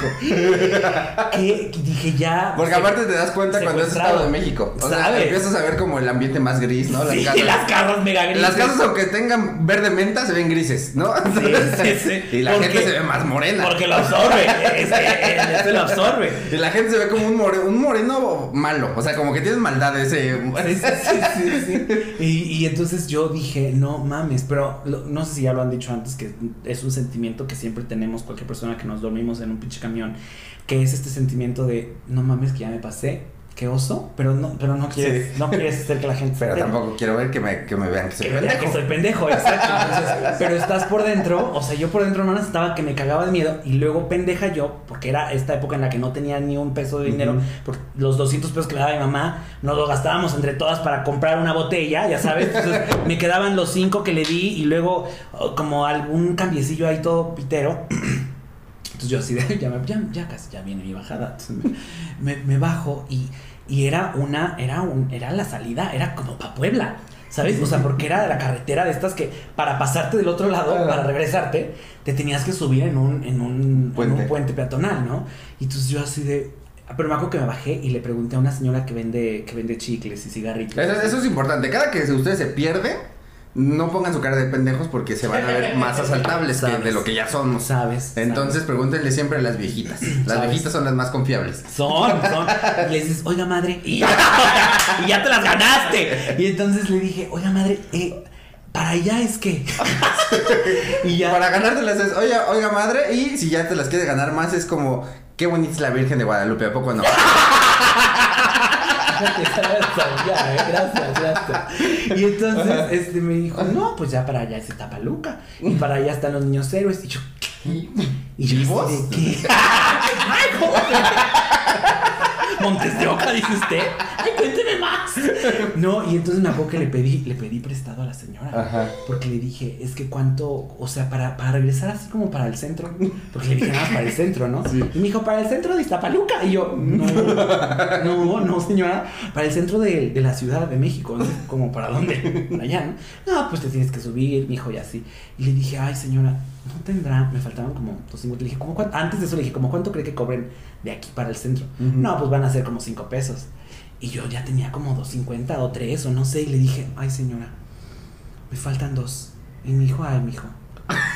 Que dije ya. Porque se, aparte te das cuenta cuando es Estado de México. O sea, ¿sabes? Empiezas a ver como el ambiente más gris, ¿no? Las sí, casas, las casas mega grises. Las casas, aunque tengan verde menta, se ven grises, ¿no? Sí, sí, sí. Y la porque, gente se ve más morena. Porque lo absorbe. Este, este lo absorbe. Y la gente se ve como un moreno, un moreno malo. O sea, como que tienes maldad ese. Sí, sí, sí, sí, sí. Y, y entonces yo dije, no mames, pero lo, no sé si ya lo han dicho antes, que es un sentimiento que siempre tenemos cualquier persona que nos dormimos en un pinche camión, que es este sentimiento de, no mames, que ya me pasé, qué oso, pero no, pero no quieres, sí. no quieres hacer que la gente pero tampoco quiero ver que me, que me vean que soy que pendejo. Que soy pendejo, exacto. Entonces, pero estás por dentro, o sea, yo por dentro no necesitaba que me cagaba de miedo y luego pendeja yo, porque era esta época en la que no tenía ni un peso de dinero, uh-huh. porque los doscientos pesos que le daba mi mamá nos lo gastábamos entre todas para comprar una botella, ya sabes. Entonces me quedaban los cinco que le di y luego como algún cambiecillo ahí todo pitero. Entonces yo así de, ya, ya, ya casi ya viene mi bajada. Entonces me, me, me bajo y, y era una, era un, era la salida, era como para Puebla, ¿sabes? O sea, porque era de la carretera de estas que para pasarte del otro lado, para regresarte, te tenías que subir en un, en un, puente. En un puente peatonal, ¿no? Y entonces yo así de, pero me acuerdo que me bajé y le pregunté a una señora que vende, que vende chicles y cigarritos. Eso, eso es importante, cada que ustedes se pierde, no pongan su cara de pendejos porque se van a ver más asaltables que de lo que ya somos. ¿Sabes? Entonces ¿sabes? Pregúntenle siempre a las viejitas. Las ¿sabes? Viejitas son las más confiables. Son, son. Y le dices, oiga madre, y ya, y ya te las ganaste. Y entonces le dije, oiga madre, eh, para allá es que. Y ya. Para ganártelas es, oiga, oiga madre, y si ya te las quiere ganar más es como, qué bonita es la Virgen de Guadalupe, ¿a poco no? Gracias, gracias. Y entonces este me dijo, no, pues ya para allá es Iztapaluca y para allá están los niños héroes. Y yo, ¿qué? Y yo, ¿vos? ¿de qué? Ay, ¿cómo? Montes de Oca, dice usted. Ay, cuénteme más. No, y entonces me acuerdo que le pedí, le pedí prestado a la señora. Ajá. Porque le dije, es que cuánto, o sea, para, para regresar así como para el centro. Porque le dije, nada, para el centro, ¿no? Sí. Y me dijo, para el centro de Iztapaluca. Y yo, no, no, no, señora, para el centro de, de la Ciudad de México, ¿no? Como para dónde, para allá, ¿no? No, pues te tienes que subir, mijo, y así. Y le dije, ay, señora, no tendrá, me faltaban como doscientos cincuenta. Le dije, ¿cómo cuánto? Antes de eso le dije, ¿cómo cuánto cree que cobren de aquí para el centro? Uh-huh. No, pues van a ser como cinco pesos. Y yo ya tenía como dos cincuenta o tres o no sé. Y le dije, ay señora, me faltan dos. Y me dijo, ay mijo,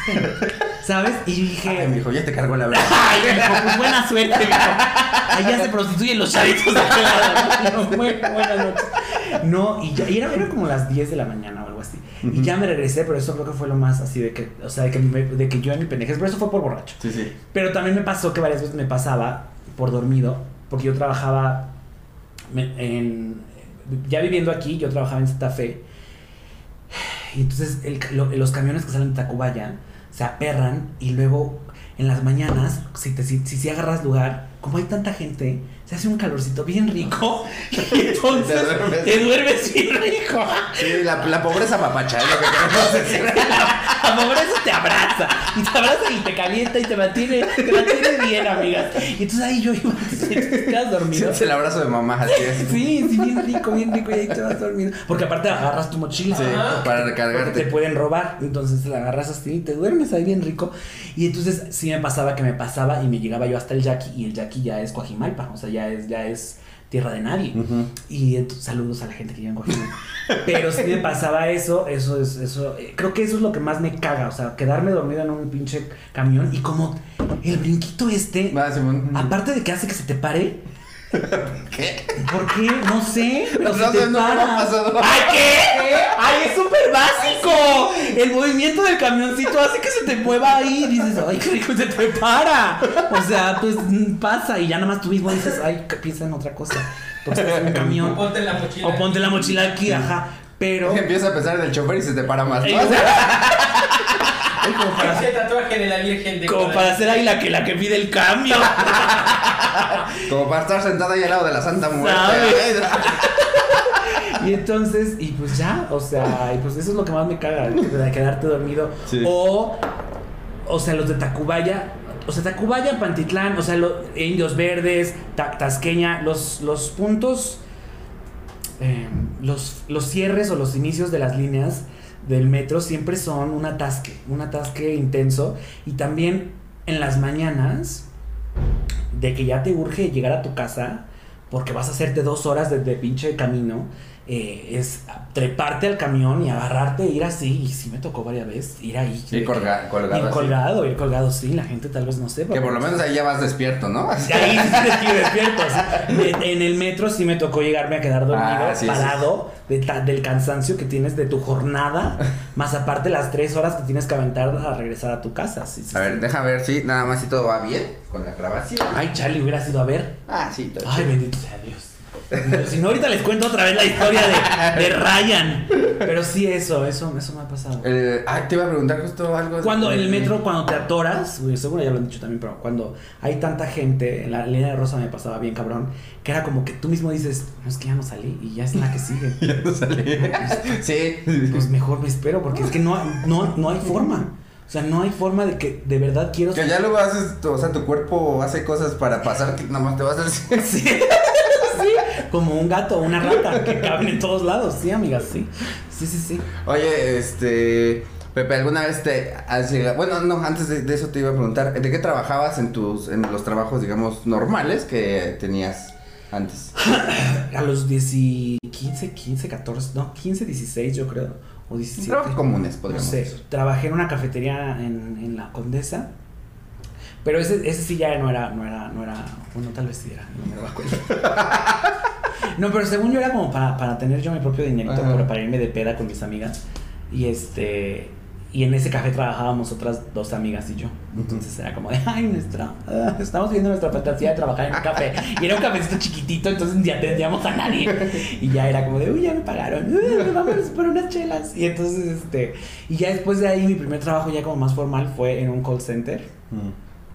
¿Sabes? Y dije... Ay, mijo, ya te cargó la verdad. Ay, mijo, pues buena suerte, mijo. Allá se prostituyen los chavitos de aquel lado. No, buenas noches. No, y ya, y era, era como las diez de la mañana o algo así. Uh-huh. Y ya me regresé, pero eso creo que fue lo más así de que, o sea, de que, me, de que yo en mi pendejez, pero eso fue por borracho. Sí, sí. Pero también me pasó que varias veces me pasaba por dormido, porque yo trabajaba en, ya viviendo aquí, yo trabajaba en Santa Fe. Y entonces el, lo, los camiones que salen de Tacubaya se aperran y luego en las mañanas, si, te, si, si, si agarras lugar, como hay tanta gente, se hace un calorcito bien rico y entonces te duermes, te duermes bien rico. Sí, la, la pobreza papacha es lo que queremos decir. La, la pobreza te abraza y te abraza y te calienta y te mantiene, te mantiene bien, amigas. Y entonces ahí yo iba, te quedas dormido. Sí, el abrazo de mamá, así es. Sí, sí, bien rico, bien rico, y ahí te vas dormido. Porque aparte agarras tu mochila. Sí, ah, para recargarte. Te pueden robar, entonces la agarras así y te duermes ahí bien rico. Y entonces sí me pasaba que me pasaba y me llegaba yo hasta el Yaqui, y el Yaqui ya es Coajimalpa, o sea, ya es, ya es tierra de nadie. Uh-huh. Y entonces, saludos a la gente que vive en Coajimalpa. Pero sí me pasaba eso, eso es, eso, eh, creo que eso es lo que más me caga, o sea, quedarme dormido en un pinche camión y como el brinquito este, Va, Simón. Aparte de que hace que se te pare. ¿Qué? ¿Por qué? No sé. Pero no, se te no, no me ha pasado. ¡Ay, qué! ¡Ay, es súper básico! El movimiento del camioncito hace que se te mueva ahí y dices, ¡ay, qué rico! Se te para. O sea, pues pasa y ya nada más tú mismo dices, ¡ay, piensa en otra cosa! Porque estás en un camión. O ponte la mochila. O ponte la mochila aquí, ajá. Pero. Empieza a pensar en el chofer y se te para más. ¿No? Como para hacer tatuaje de la Virgen de Como Coral. Para ser ahí la que, la que pide el cambio. Como para estar sentada ahí al lado de la Santa Muerte. Y entonces, y pues ya, o sea, y pues eso es lo que más me caga, de quedarte dormido. Sí. O, o sea, los de Tacubaya, o sea, Tacubaya, Pantitlán, o sea, los Indios Verdes, ta, Tasqueña, los, los puntos, eh, los, los cierres o los inicios de las líneas del metro siempre son un atasque, un atasque intenso. Y también en las mañanas, de que ya te urge llegar a tu casa, porque vas a hacerte dos horas de, de pinche camino, eh, es treparte al camión y agarrarte, ir así, y sí me tocó varias veces, ir ahí. Ir colga, colgado. Ir colgado, ir colgado, sí, la gente tal vez no sepa. Que por lo menos ahí ya vas despierto, ¿no? Así. Ahí sí estoy despierto. Sí. En el metro sí me tocó llegarme a quedar dormido, ah, sí, parado, sí. De ta, del cansancio que tienes de tu jornada, más aparte las tres horas que tienes que aventar a regresar a tu casa. Sí, sí, a ver, sí. Deja ver si nada más si todo va bien con la grabación. Ay, Charlie, hubieras ido a ver. Ah, sí, todo. Ay, bendito sea Dios. Pero si no, ahorita les cuento otra vez la historia de, de Ryan. Pero sí, eso, eso, eso me ha pasado. Eh, ay, te iba a preguntar justo algo. Cuando en el metro, cuando te atoras, seguro ya lo han dicho también, pero cuando hay tanta gente, en la línea de Rosa me pasaba bien cabrón, que era como que tú mismo dices, no, es que ya no salí y ya es la que sigue. Ya no salí. Sí. Pues mejor me espero, porque es que no, no, no hay forma. O sea, no hay forma de que de verdad quiero... Que ya luego haces, o sea, tu cuerpo hace cosas para pasar que nada más te vas a decir. Sí. Sí, como un gato o una rata que caben en todos lados. Sí, amigas, sí. Sí, sí, sí. Oye, este... Pepe, ¿alguna vez te has llegado? Bueno, no, antes de, de eso te iba a preguntar, ¿de qué trabajabas en tus, en los trabajos, digamos, normales que tenías antes? A los diez, quince, quince, catorce, no, quince, dieciséis yo creo, o diecisiete. Trabajos comunes, podríamos no sé, decir. Trabajé en una cafetería en, en la Condesa, pero ese, ese sí ya no era, no era, no era, bueno, tal vez sí era, no me lo acuerdo. No, pero según yo era como para, para tener yo mi propio dinerito, pero para irme de peda con mis amigas. Y este, y en ese café trabajábamos otras dos amigas y yo. Entonces era como de, ay, nuestra, uh, estamos viendo nuestra fantasía de trabajar en un café. Y era un cafecito chiquitito, entonces ya tendríamos a nadie. Y ya era como de, uy, ya me pagaron, uh, vámonos por unas chelas. Y entonces, este, y ya después de ahí, mi primer trabajo ya como más formal fue en un call center. Mm.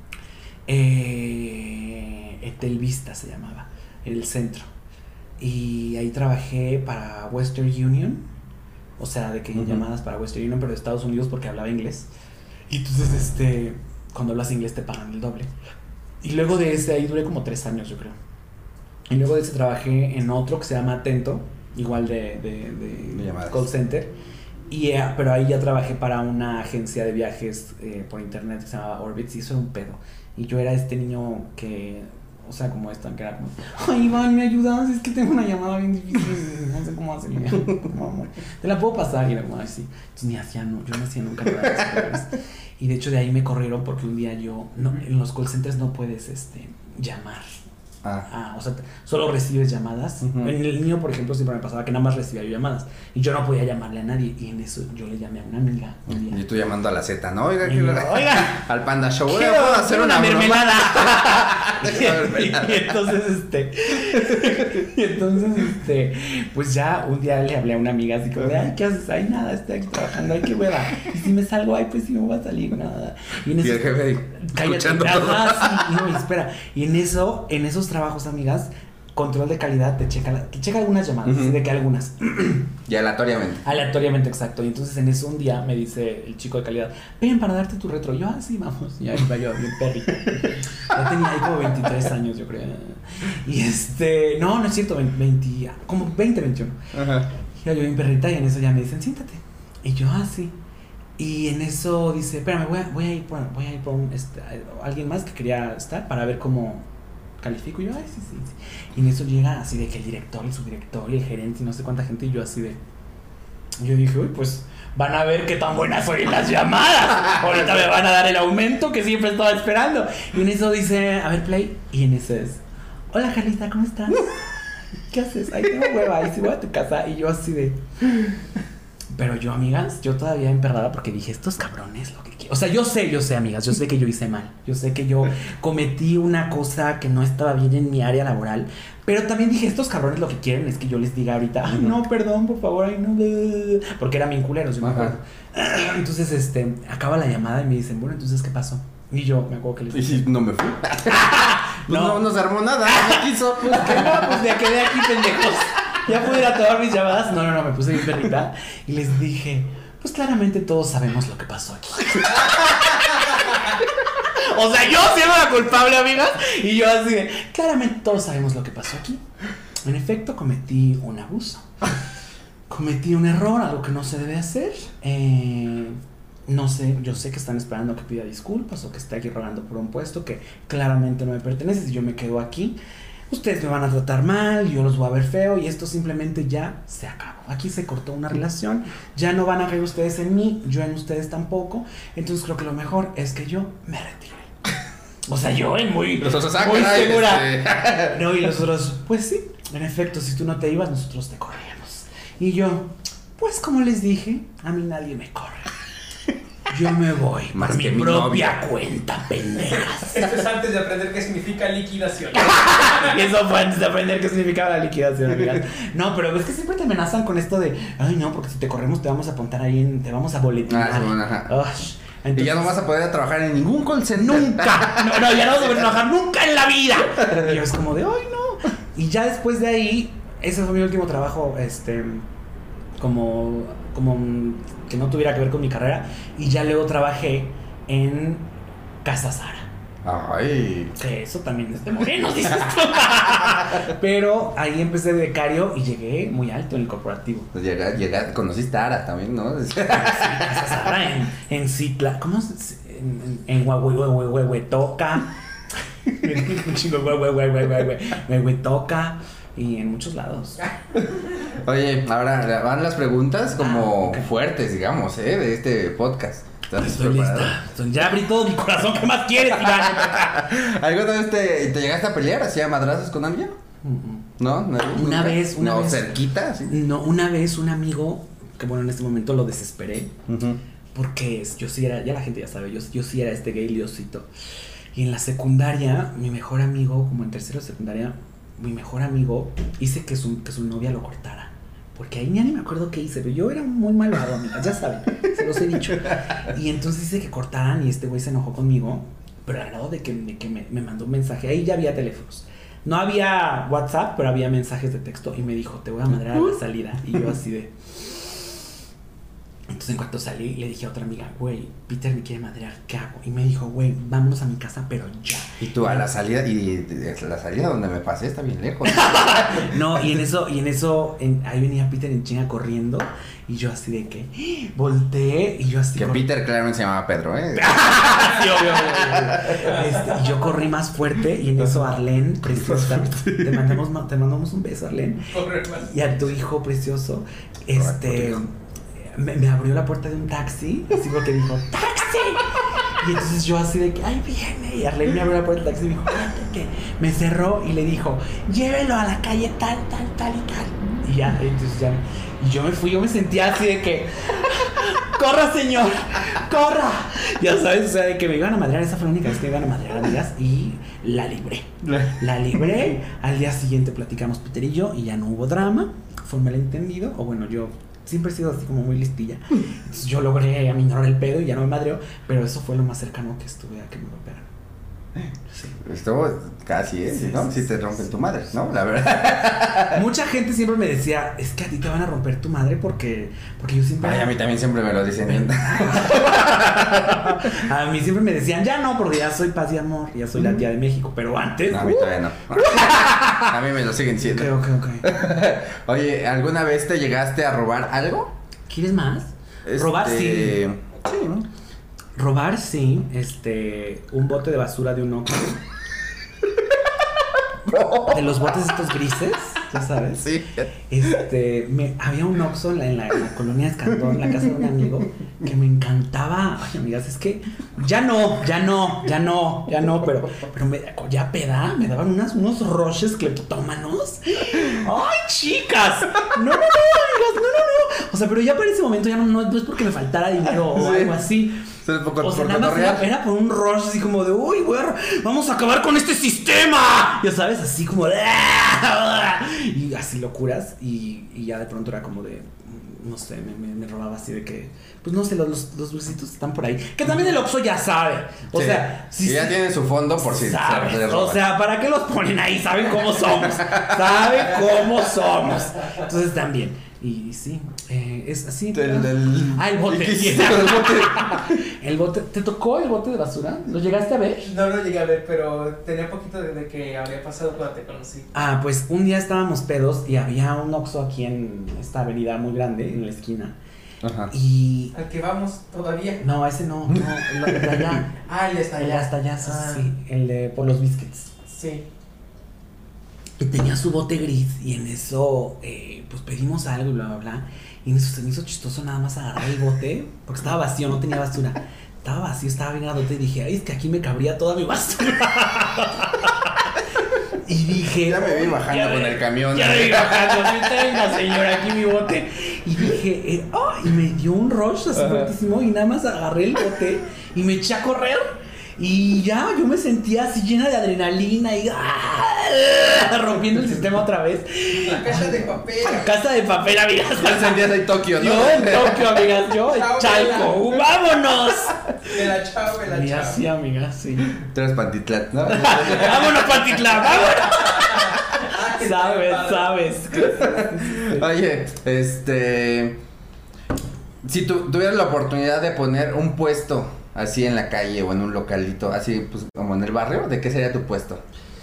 Eh, Etelvista se llamaba, el centro. Y ahí trabajé para Western Union. O sea, de que uh-huh. llamadas para Western Union, pero de Estados Unidos porque hablaba inglés. Y entonces, este, cuando hablas inglés te pagan el doble. Y luego de ese, ahí duré como tres años, yo creo. Y luego de ese trabajé en otro que se llama Atento, igual de, de, de, de call center. Y, eh, pero ahí ya trabajé para una agencia de viajes eh, por internet que se llamaba Orbitz, y eso era un pedo. Y yo era este niño que O sea, como esta, que era como, ay, Iván, ¿me ayudas? Es que tengo una llamada bien difícil, no sé cómo hacerle. Como, amor, te la puedo pasar. Y era como, ay, sí. Entonces ni hacía, no, yo no hacía nunca nada de eso. Y de hecho de ahí me corrieron porque un día yo, no, en los call centers no puedes, este, llamar. Ah. Ah, o sea, solo recibes llamadas. Uh-huh. En el mío, por ejemplo, siempre me pasaba que nada más recibía yo llamadas. Y yo no podía llamarle a nadie. Y en eso yo le llamé a una amiga un día. Y tú llamando a la Z, ¿no? Oiga, Y yo, oiga, al Panda Show, quiero ¿puedo hacer una, una broma? mermelada. Déjame y, y entonces, este, y entonces, este, pues ya un día le hablé a una amiga así como de, ay, ¿qué haces? Ay, nada, estoy aquí trabajando, ay, qué hueva. Y si me salgo, ay, pues sí me voy a salir, nada. Y en Y eso, el jefe ahí, cállate, escuchando todo. ajá, sí, no, y espera. Y en eso, en esos trabajos, amigas, control de calidad te checa, la, te checa algunas llamadas, Uh-huh. de que algunas. Y aleatoriamente. Aleatoriamente, exacto. Y entonces en eso un día me dice el chico de calidad, ven para darte tu retro. Yo, ah, sí, vamos. Y ahí iba yo, bien perrito. Ya tenía ahí como veintitrés años, yo creo. Y este, no, no es cierto, veinte, como veinte, veintiuno. Ajá. Y yo bien perrita y en eso ya me dicen, siéntate. Y yo, ah, sí. Y en eso dice, espérame, voy a, voy a ir por, voy a ir por un, este, alguien más que quería estar para ver cómo califico. Y yo, ay, sí, sí, sí. Y en eso llega así de que el director, el subdirector y el gerente y no sé cuánta gente. Y yo así de... Yo dije, uy, pues van a ver qué tan buenas soy en las llamadas. Ahorita me van a dar el aumento que siempre estaba esperando. Y en eso dice, a ver, play. Y en eso es, hola, Carlita, ¿cómo estás? ¿Qué haces? Ay, tengo hueva. Y si voy a tu casa. Y yo así de... Pero yo, amigas, yo todavía emperrada porque dije, estos cabrones lo que quieren. O sea, yo sé, yo sé, amigas, yo sé que yo hice mal. Yo sé que yo cometí una cosa que no estaba bien en mi área laboral. Pero también dije, estos cabrones lo que quieren es que yo les diga ahorita, ay, no, perdón, por favor, ay, no. Porque eran bien culeros, yo me acuerdo. Entonces, este, acaba la llamada y me dicen, bueno, entonces, ¿qué pasó? Y yo me acuerdo que les Y dije, si no me fui. Pues No. no, no se armó nada, no quiso. pues que no, pues me quedé aquí, pendejos. Ya pude ir a tomar mis llamadas. No, no, no, me puse bien perrita. Y les dije, pues claramente todos sabemos lo que pasó aquí. O sea, yo siendo la culpable, amigas. Y yo así de, claramente todos sabemos lo que pasó aquí. En efecto, cometí un abuso. Cometí un error, algo que no se debe hacer. Eh, no sé, yo sé que están esperando que pida disculpas o que esté aquí rogando por un puesto que claramente no me pertenece. Si yo me quedo aquí, ustedes me van a tratar mal, yo los voy a ver feo y esto simplemente ya se acabó. Aquí se cortó una relación, ya no van a creer ustedes en mí, yo en ustedes tampoco. Entonces creo que lo mejor es que yo me retire. O sea, yo en muy, Los otros, ah, muy caray, segura. este. No, y los otros, pues sí, en efecto, si tú no te ibas, nosotros te corríamos. Y yo, pues como les dije, a mí nadie me corre. Yo me voy Más por que mi mi propia novia. cuenta, pendejas. Esto es antes de aprender qué significa liquidación. Y eso fue antes de aprender qué significaba la liquidación, amigas. No, pero es que siempre te amenazan con esto de, ay, no, porque si te corremos te vamos a apuntar ahí, en, te vamos a boletinar. Ah, sí, bueno, ajá. Ush, Y entonces, ya no vas a poder trabajar en ningún call center. nunca. No, no, ya no vas a poder trabajar nunca en la vida. Y yo es como de, ay, no. Y ya después de ahí, ese fue mi último trabajo, este, como, como que no tuviera que ver con mi carrera. Y ya luego trabajé en Casa Sara. Ay. Que eso también es de morenos, dices tú. Pero ahí empecé de becario y llegué muy alto en el corporativo. Pues llega, llega, conociste a Ara también, ¿no? Sí, Casa Sara en, en Citla. ¿Cómo se En, en, en Huehuetoca. Un chingo Huehuetoca. Y en muchos lados. Oye, ahora van las preguntas como Ah, ok. fuertes, digamos, ¿eh? De este podcast. ¿Estás Estoy preparado? lista. Ya abrí todo mi corazón. ¿Qué más quieres, Iván? ¿Alguna vez te, te llegaste a pelear así a madrazos con alguien? ¿No? ¿No? Una ¿Nunca? vez, una no, vez. cerquita, sí. No, una vez un amigo, que bueno, en este momento lo desesperé. Uh-huh. Porque es- yo sí era, ya la gente ya sabe, yo, yo sí era este gay liosito. Y en la secundaria, mi mejor amigo, como en tercero de secundaria, mi mejor amigo hice que su, que su novia lo cortara. Porque ahí ya ni me acuerdo qué hice, pero yo era muy malvado, amigas, ya saben, se los he dicho. Y entonces hice que cortaran y este güey se enojó conmigo, pero al grado de que, de que me, me mandó un mensaje. Ahí ya había teléfonos. No había WhatsApp, pero había mensajes de texto y me dijo, te voy a madrear a la salida. Y yo así de... Entonces en cuanto salí le dije a otra amiga, güey, Peter me quiere madrear, ¿qué hago? Y me dijo, güey, vámonos a mi casa, pero ya. Y tú a la salida, y la salida donde me pasé está bien lejos. No, y en eso, y en eso, en, ahí venía Peter en chinga corriendo, y yo así de que, ¡ah! Volteé, y yo así. Que Peter claramente se llamaba Pedro, ¿eh? Sí, obvio, obvio. Este, y yo corrí más fuerte, y en eso Arlene, preciosa, te mandamos, te mandamos un beso, Arlene. Y a tu hijo precioso, este... Me, me abrió la puerta de un taxi, así porque dijo, ¡taxi! Y entonces yo así de que, ¡ay, viene! Y Arlene me abrió la puerta del taxi y me dijo, ¿qué? Me cerró y le dijo, llévelo a la calle tal, tal, tal y tal. Y ya, entonces ya, y yo me fui, yo me sentía así de que, ¡corra, señor! ¡Corra! Ya sabes, o sea, de que me iban a madrear, esa fue la única vez que me iban a madrear, amigas, y la libré. La libré, al día siguiente platicamos Peter y yo, y ya no hubo drama, fue un malentendido, o bueno, yo... Siempre he sido así como muy listilla. Entonces yo logré aminorar el pedo y ya no me madreó. Pero eso fue lo más cercano que estuve a que me golpearan. Sí. Estuvo casi, ¿eh? Sí, ¿no? sí, Si te sí, rompen sí, tu sí, madre, sí. ¿no? La verdad. Mucha gente siempre me decía, es que a ti te van a romper tu madre porque, porque yo siempre... Ay, a mí también siempre me lo dicen. A mí siempre me decían, ya no, porque ya soy paz y amor, ya soy la tía de México. Pero antes... No, a mí uh, todavía no. A mí me lo siguen siendo. Ok, ok, ok. Oye, ¿alguna vez te llegaste a robar algo? ¿Quieres más? Este... Robar sí. Sí, ¿no? Robar sí, este, un bote de basura de un Oxxo. De los botes estos grises, ya sabes. Sí. Este, me, había un Oxxo en la, en la, en la colonia Escandón, en la casa de un amigo, que me encantaba. Ay, amigas, es que ya no, ya no, ya no, ya no, pero, pero me, ya peda, me daban unas, unos roches cleptómanos. Ay, chicas, no, no, no, amigas, no, no, no. O sea, pero ya para ese momento ya no, no, no es porque me faltara dinero o Sí. algo así. Por, O sea, por nada más era, era por un rush así como de, uy, güey, vamos a acabar con este sistema. Ya sabes, así como de, y así locuras. Y, y ya de pronto era como de, no sé, me, me, me robaba así de que, pues no sé, los, los, los dulcitos están por ahí. Que también el Oxxo ya sabe. O Sí. sea, si ya sí, tienen su fondo por si sabes, se les o roban. sea, ¿para qué los ponen ahí? Saben cómo somos. Saben cómo somos. Entonces también. Y sí, eh, es así. El, el... Ah, el bote. Sí, el bote. El bote. ¿Te tocó el bote de basura? ¿Lo llegaste a ver? No lo llegué a ver, pero tenía poquito desde que había pasado cuando te conocí. Ah, pues un día estábamos pedos y había un Oxxo aquí en esta avenida muy grande, en la esquina. Ajá. Y... Al que vamos todavía. No, ese no, no, el de allá. Ah, el de está Allá allá. hasta allá, sí, Ah. sí, el de por los biscuits. Sí. Y tenía su bote gris y en eso, eh, pues pedimos algo y bla, bla, bla. Y en eso se me hizo chistoso nada más agarrar el bote, porque estaba vacío, no tenía basura. Estaba vacío, estaba bien grandote y dije, ay, es que aquí me cabría toda mi basura. Y dije, Ya me vi bajando ya con me- el camión. Ya me vi bajando, sí, tenga señora, aquí mi bote. Y dije, eh, oh, y me dio un rush así Ajá. fuertísimo y nada más agarré el bote y me eché a correr. Y ya, yo me sentía así llena de adrenalina y ¡ah! Rompiendo el sistema otra vez. La caja de papel. Casa de papel, amigas. Ya sentías ahí Tokio, ¿no? Yo en Tokio, amigas, yo en Chao, Chalco. ¡Vámonos! Me la chao, me la Y chao. así, amigas, sí. Tú eres Pantitlán, ¿no? ¡Vámonos, Pantitlán! ¡Vámonos! Ah, qué Sabes, padre. sabes. Oye, este... Si tu, tuvieras la oportunidad de poner un puesto así en la calle o en un localito, así pues como en el barrio, ¿de qué sería tu puesto?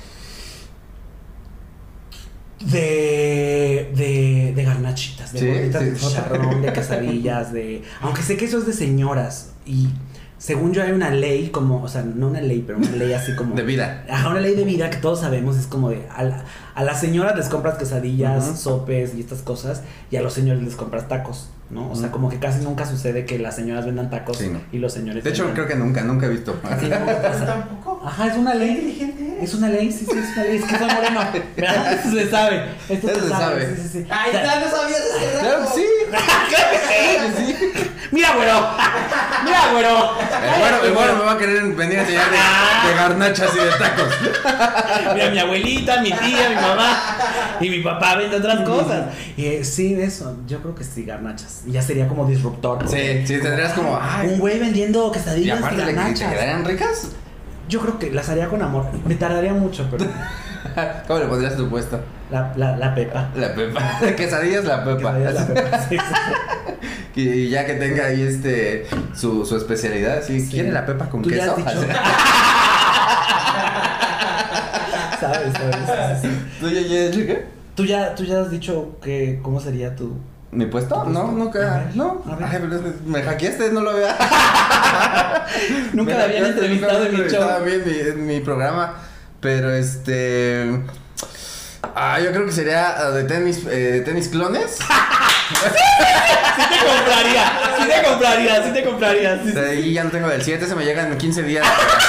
De, de, de garnachitas, de Sí, gorditas sí. de chicharrón, de quesadillas, de... Aunque sé que eso es de señoras y según yo hay una ley como, o sea, no una ley, pero una ley así como... De vida. Ajá, una ley de vida que todos sabemos es como de... A, la- a las señoras les compras quesadillas, Ujú. sopes y estas cosas y a los señores les compras tacos, ¿no? O sea, Ujú. como que casi nunca sucede que las señoras vendan tacos Sí, no. y los señores De hecho, vendan- creo que nunca, nunca he visto. Sí, nunca ¿Eso pasa. tampoco? Ajá, es una ley. inteligente eres. Es una ley, sí, sí, es una ley. Es que soy moreno. ¿Verdad? Esto se sabe. Esto Eso se se sabe. sabe. Sí, sí, sí. Ay, O sea, ya no sabías ese Claro rato. que sí. ¡Claro que sí! Mira, güero. Mira, güero. El güero, el güero me va a querer venir a enseñar de, de garnachas y de tacos. Mira, mi abuelita, mi tía, mi mamá y mi papá venden otras cosas. Eh, sí, eso. Yo creo que sí, garnachas. Y ya sería como disruptor. Sí, sí, tendrías como... Ay, Un güey vendiendo y quesadillas y aparte, ¿le- ¿te garnachas. quedarían ricas? Yo creo que las haría con amor. Me tardaría mucho, pero. ¿Cómo le pondrías tu puesto? La, la, la Pepa. La Pepa. Quesadillas la Pepa. Quesadillas la Pepa, sí, sí. Y ya que tenga ahí este su, su especialidad, ¿sí? Sí. ¿Quiere la Pepa con ¿Tú ya queso? has dicho? ¿Sabes? ¿Sabes? Sí, sí. ¿Tú ya, ya, ya, qué? ¿Tú ya, tú ya has dicho que cómo sería tu... ¿Mi puesto? ¿Tu puesto? No, A nunca. ver, No. a ver. Ay, pero es que me hackeaste, no lo vea. Nunca Me la habían hackeaste, entrevistado nunca en mi me show. entrevistaba a mí en mi, en mi programa. Pero este. Ah, yo creo que sería uh, de tenis, eh, de tenis clones. Sí te compraría, sí te compraría, sí te compraría. Sí, De ahí ya no tengo del siete, se me llegan en quince días.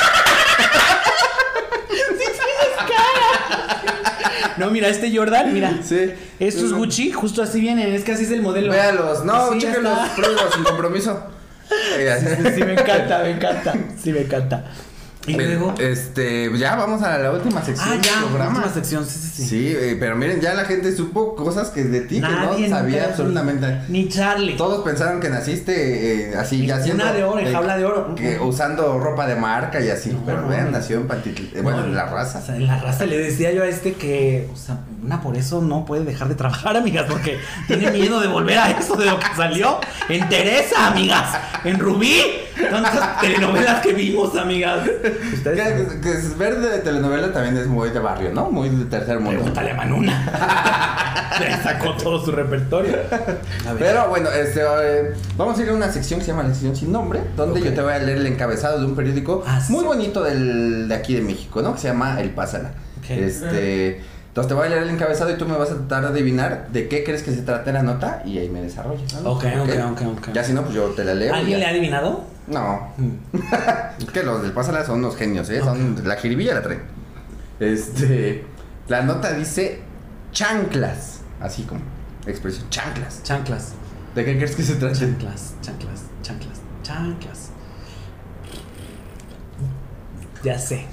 No, mira, este Jordan, mira. Sí. Estos Gucci, justo así vienen, es que así es el modelo. Véalos. No, Sí, ya chéquenlos, está. pruébenlos sin compromiso. Sí, sí, me encanta, me encanta. Sí, me encanta. Y luego. Este, ya vamos a la última sección Ah, del ya, programa. última sección, sí, sí, sí. Sí, eh, pero miren, ya la gente supo cosas que de ti Nadie que no sabía nunca- absolutamente. Ni Charlie. Todos pensaron que naciste eh, así, ya En haciendo. cuna de oro, en eh, jaula de oro. que usando ropa de marca y así. No, pero no, vean, no. nació en Pantitlán. Eh, bueno, No, en la O raza. sea, en la raza le decía yo a este que, o sea, una por eso no puede dejar de trabajar, amigas, porque tiene miedo de volver a eso de lo que salió en Teresa, amigas, en Rubí, tantas telenovelas que vimos, amigas. Ustedes Que, que es ver de telenovela también es muy de barrio, ¿no? Muy de tercer mundo. pregúntale a Manuna. Le sacó todo su repertorio. A ver. Pero bueno, este, eh, vamos a ir a una sección que se llama la sección sin nombre, donde Ok. yo te voy a leer el encabezado de un periódico Ah, sí. muy bonito del, de aquí de México, ¿no? Que se llama El Pásala. Ok. Este, entonces te voy a leer el encabezado y tú me vas a tratar de adivinar de qué crees que se trata la nota y ahí me desarrollas. ¿no? Ok, ok, ok, ok. Ya si no, pues yo te la leo. y ¿Alguien ya. le ha adivinado? No, Mm. es que los del Pásala son unos genios, ¿eh? Son, la jiribilla la traen. Este, la nota dice chanclas, así como expresión, chanclas. Chanclas. ¿De qué crees que se trata? Chanclas, chanclas, chanclas, chanclas. Ya sé.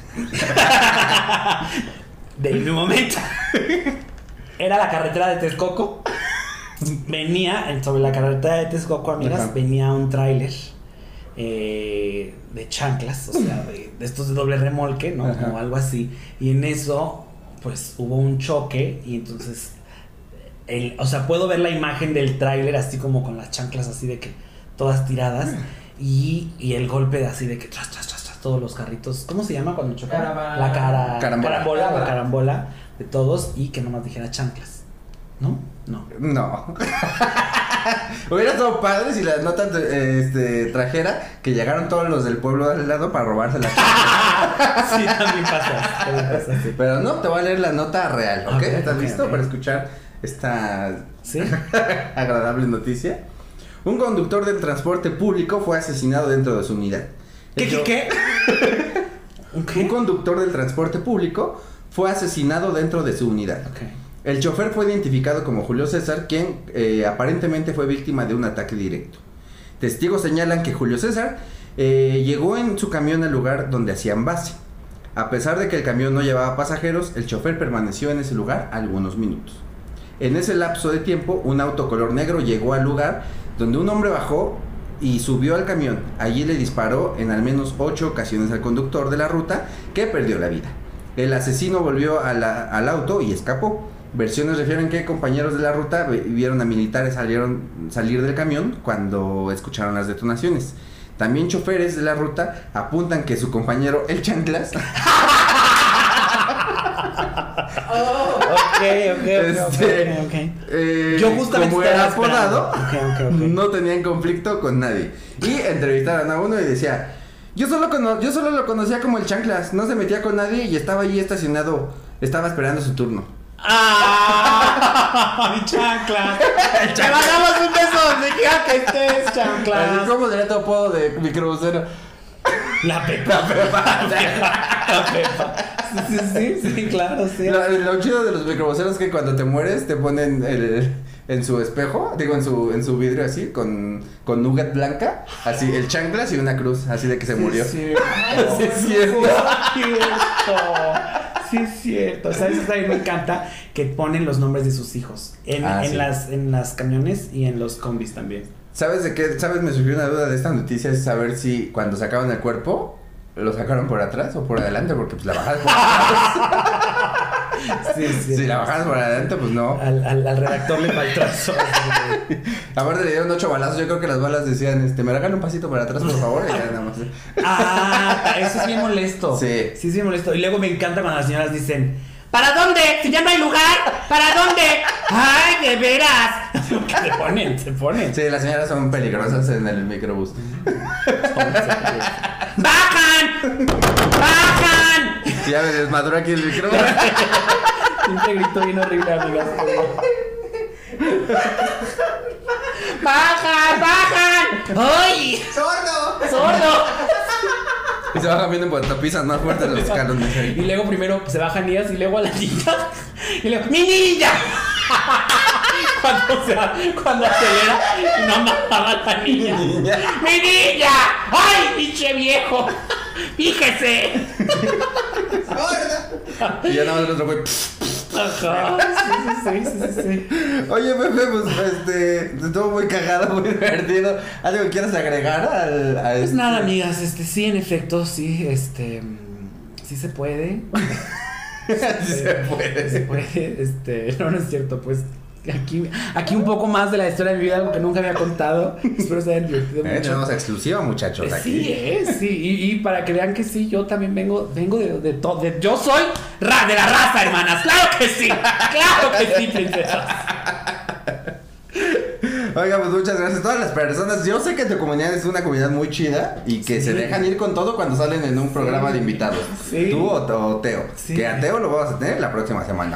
De mi momento. Era la carretera de Texcoco. Venía, sobre la carretera de Texcoco, amigas, Ajá. venía un tráiler eh, de chanclas, o sea, de, de estos de doble remolque, ¿no? Ajá. O algo así. Y en eso, pues, hubo un choque y entonces... El, o sea, puedo ver la imagen del tráiler así como con las chanclas así de que todas tiradas y, y el golpe de así de que tras, tras, tras, tras, todos los carritos. ¿Cómo se llama cuando chocan? Caramba- La cara, Carambola. carambola, la carambola de todos y que nomás dijera chanclas. ¿No? No. No. Hubiera estado padre si la nota eh, este, trajera que llegaron todos los del pueblo de al lado para robarse la chancla. Sí, también pasa. También pasa, sí. Pero no, te voy a leer la nota real, ¿ok? Ok, ¿Estás ok, listo ok. para escuchar esta ¿Sí? agradable noticia? Un conductor del transporte público fue asesinado dentro de su unidad. ¿Qué, El qué, cho- qué? ¿Un qué? Un conductor del transporte público fue asesinado dentro de su unidad. Ok. El chofer fue identificado como Julio César, quien eh, aparentemente fue víctima de un ataque directo. Testigos señalan que Julio César eh, llegó en su camión al lugar donde hacían base. A pesar de que el camión no llevaba pasajeros, el chofer permaneció en ese lugar algunos minutos. En ese lapso de tiempo, un auto color negro llegó al lugar donde un hombre bajó y subió al camión. Allí le disparó en al menos ocho ocasiones al conductor de la ruta, que perdió la vida. El asesino volvió a la- al auto y escapó. Versiones refieren que compañeros de la ruta ve- vieron a militares salieron, salir del camión cuando escucharon las detonaciones. También choferes de la ruta apuntan que su compañero, el Chanclas, Ok, ok, ok, Este, ok, ok. eh, Yo justamente como estaba era apodado, esperando. Ok, ok, ok. no tenían conflicto con nadie. Y entrevistaron a uno y decía, yo solo, cono- yo solo lo conocía como el Chanclas, no se metía con nadie y estaba ahí estacionado, estaba esperando su turno. ¡Ah! ¡Mi chanclas! ¡Te mandamos un beso donde quiera que estés, Así chanclas! como sería tu apodo de microbusero. La Pepa. La Pepa. Sí, sí, sí, sí, claro, sí. Lo, lo chido de los microbuseros es que cuando te mueres te ponen el, en su espejo, digo en su en su vidrio así, con, con nugget blanca, así el Chanclas y una cruz, así de que se murió. Sí, Sí, es cierto. Sí, es cierto. Sí, es cierto. ¿Sabes? A mí me encanta que ponen los nombres de sus hijos en, Ah, en sí. las en las camiones y en los combis también. ¿Sabes de qué? ¿Sabes? Me surgió una duda de esta noticia, es saber si cuando sacaban el cuerpo, lo sacaron por atrás o por adelante, porque pues la bajaron por atrás. Sí, sí. Si la bajas por adelante, pues no. Al, al, al redactor le faltó eso. Aparte le dieron ocho balazos. Yo creo que las balas decían, este, me hagan un pasito para atrás, por favor. Y ya nada más. Ah, eso es bien molesto. Sí. Sí, es bien molesto. Y luego me encanta cuando las señoras dicen, ¿para dónde? Si ya no hay lugar, ¿para dónde? ¡Ay, de veras! Se ponen, se ponen. Sí, las señoras son peligrosas en el microbús. ¡Bajan! ¡Bajan! Ya me desmadró aquí el microbús. Siempre grito bien horrible, amigas. ¡Bajan! ¡Bajan! ¡Ay! ¡Sordo! ¡Sordo! Y se bajan viendo en autopistas más fuertes los escalones. Y luego primero se bajan ellas y luego a la niña. Y luego, ¡mi niña! Cuando, se, cuando acelera y no mataba a la niña. ¡Mi niña! ¡Ay, pinche viejo! ¡Fíjese! ¡Sordo! Y ya nada más el otro güey. Ajá. Sí, sí, sí, sí, sí. Oye, Pepe, pues este. Estuvo muy cagado, muy divertido. ¿Algo que quieras agregar al, a Pues este? nada, amigas, este, sí, en efecto, sí, este. Sí se puede. Sí se puede. Se puede, este. No, no es cierto, pues. Aquí, aquí un poco más de la historia de mi vida, algo que nunca había contado. Espero se hayan divertido Eh, mucho. tenemos exclusiva, muchachos, aquí. Sí, es, sí. Y, y para que vean que sí, yo también vengo, vengo de, de todo. Yo soy ra de la raza, hermanas. ¡Claro que sí! ¡Claro que sí, princesas! Oiga, pues muchas gracias a todas las personas. Yo sé que tu comunidad es una comunidad muy chida y que Sí. se dejan ir con todo cuando salen en un programa de invitados. Sí. Tú o, o Teo. Sí. Que a Teo lo vamos a tener la próxima semana.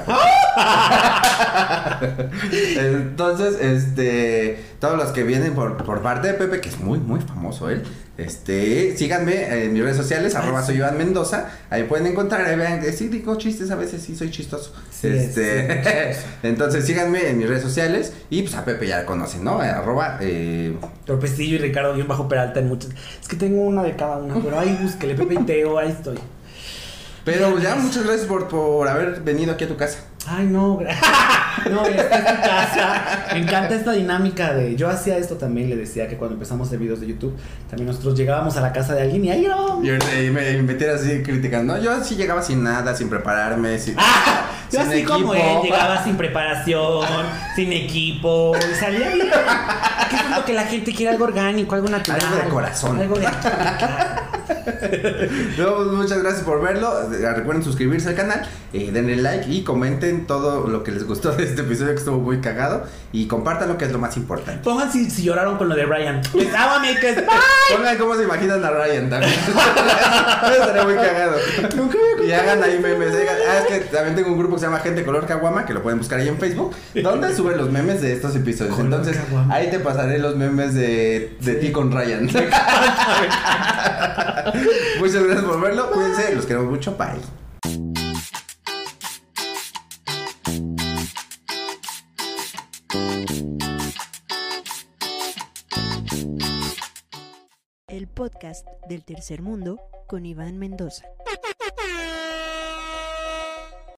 Entonces, este, todos los que vienen por, por parte de Pepe, que es muy, muy famoso él, este, síganme en mis redes sociales, arroba soy Iván Mendoza. Ahí pueden encontrar, ahí vean, sí digo chistes, a veces sí soy chistoso. Sí, este, sí, entonces síganme en mis redes sociales y pues a Pepe ya la conocen, ¿no? Arroba, eh, Torpecillo y Ricardo bien bajo Peralta en muchas. Es que tengo una de cada una, pero ahí búsquele, Pepe y Teo, ahí estoy. pero ya muchas gracias por, por haber venido aquí a tu casa. Ay, no, gra- no, esta es tu casa. Me encanta esta dinámica de. Yo hacía esto también, le decía que cuando empezamos a hacer videos de YouTube, también nosotros llegábamos a la casa de alguien y ahí grabábamos. Y, y me, y me metiera así criticando. No, yo sí llegaba sin nada, sin prepararme, sin, Ah, yo sin así como él, equipo. llegaba sin preparación, sin equipo, y salía bien. Aquí es lo que la gente quiere, algo orgánico, algo natural. Algo de corazón. Algo de No, pues, muchas gracias por verlo. Recuerden suscribirse al canal, eh, denle like y comenten todo lo que les gustó de este episodio que estuvo muy cagado. Y compártanlo, que es lo más importante. Pongan si, si lloraron con lo de Ryan. Pensábame que es. Pongan cómo se imaginan a Ryan también. Estaría muy cagado. Nunca había Y hagan ahí memes. Digan, ah, es que también tengo un grupo que se llama Gente Color Caguama, que lo pueden buscar ahí en Facebook, donde suben los memes de estos episodios. Color Entonces, Caguama. ahí te pasaré los memes de, de Sí. ti con Ryan. Muchas gracias por verlo. Cuídense, los queremos mucho. Bye. El podcast del Tercer Mundo con Iván Mendoza.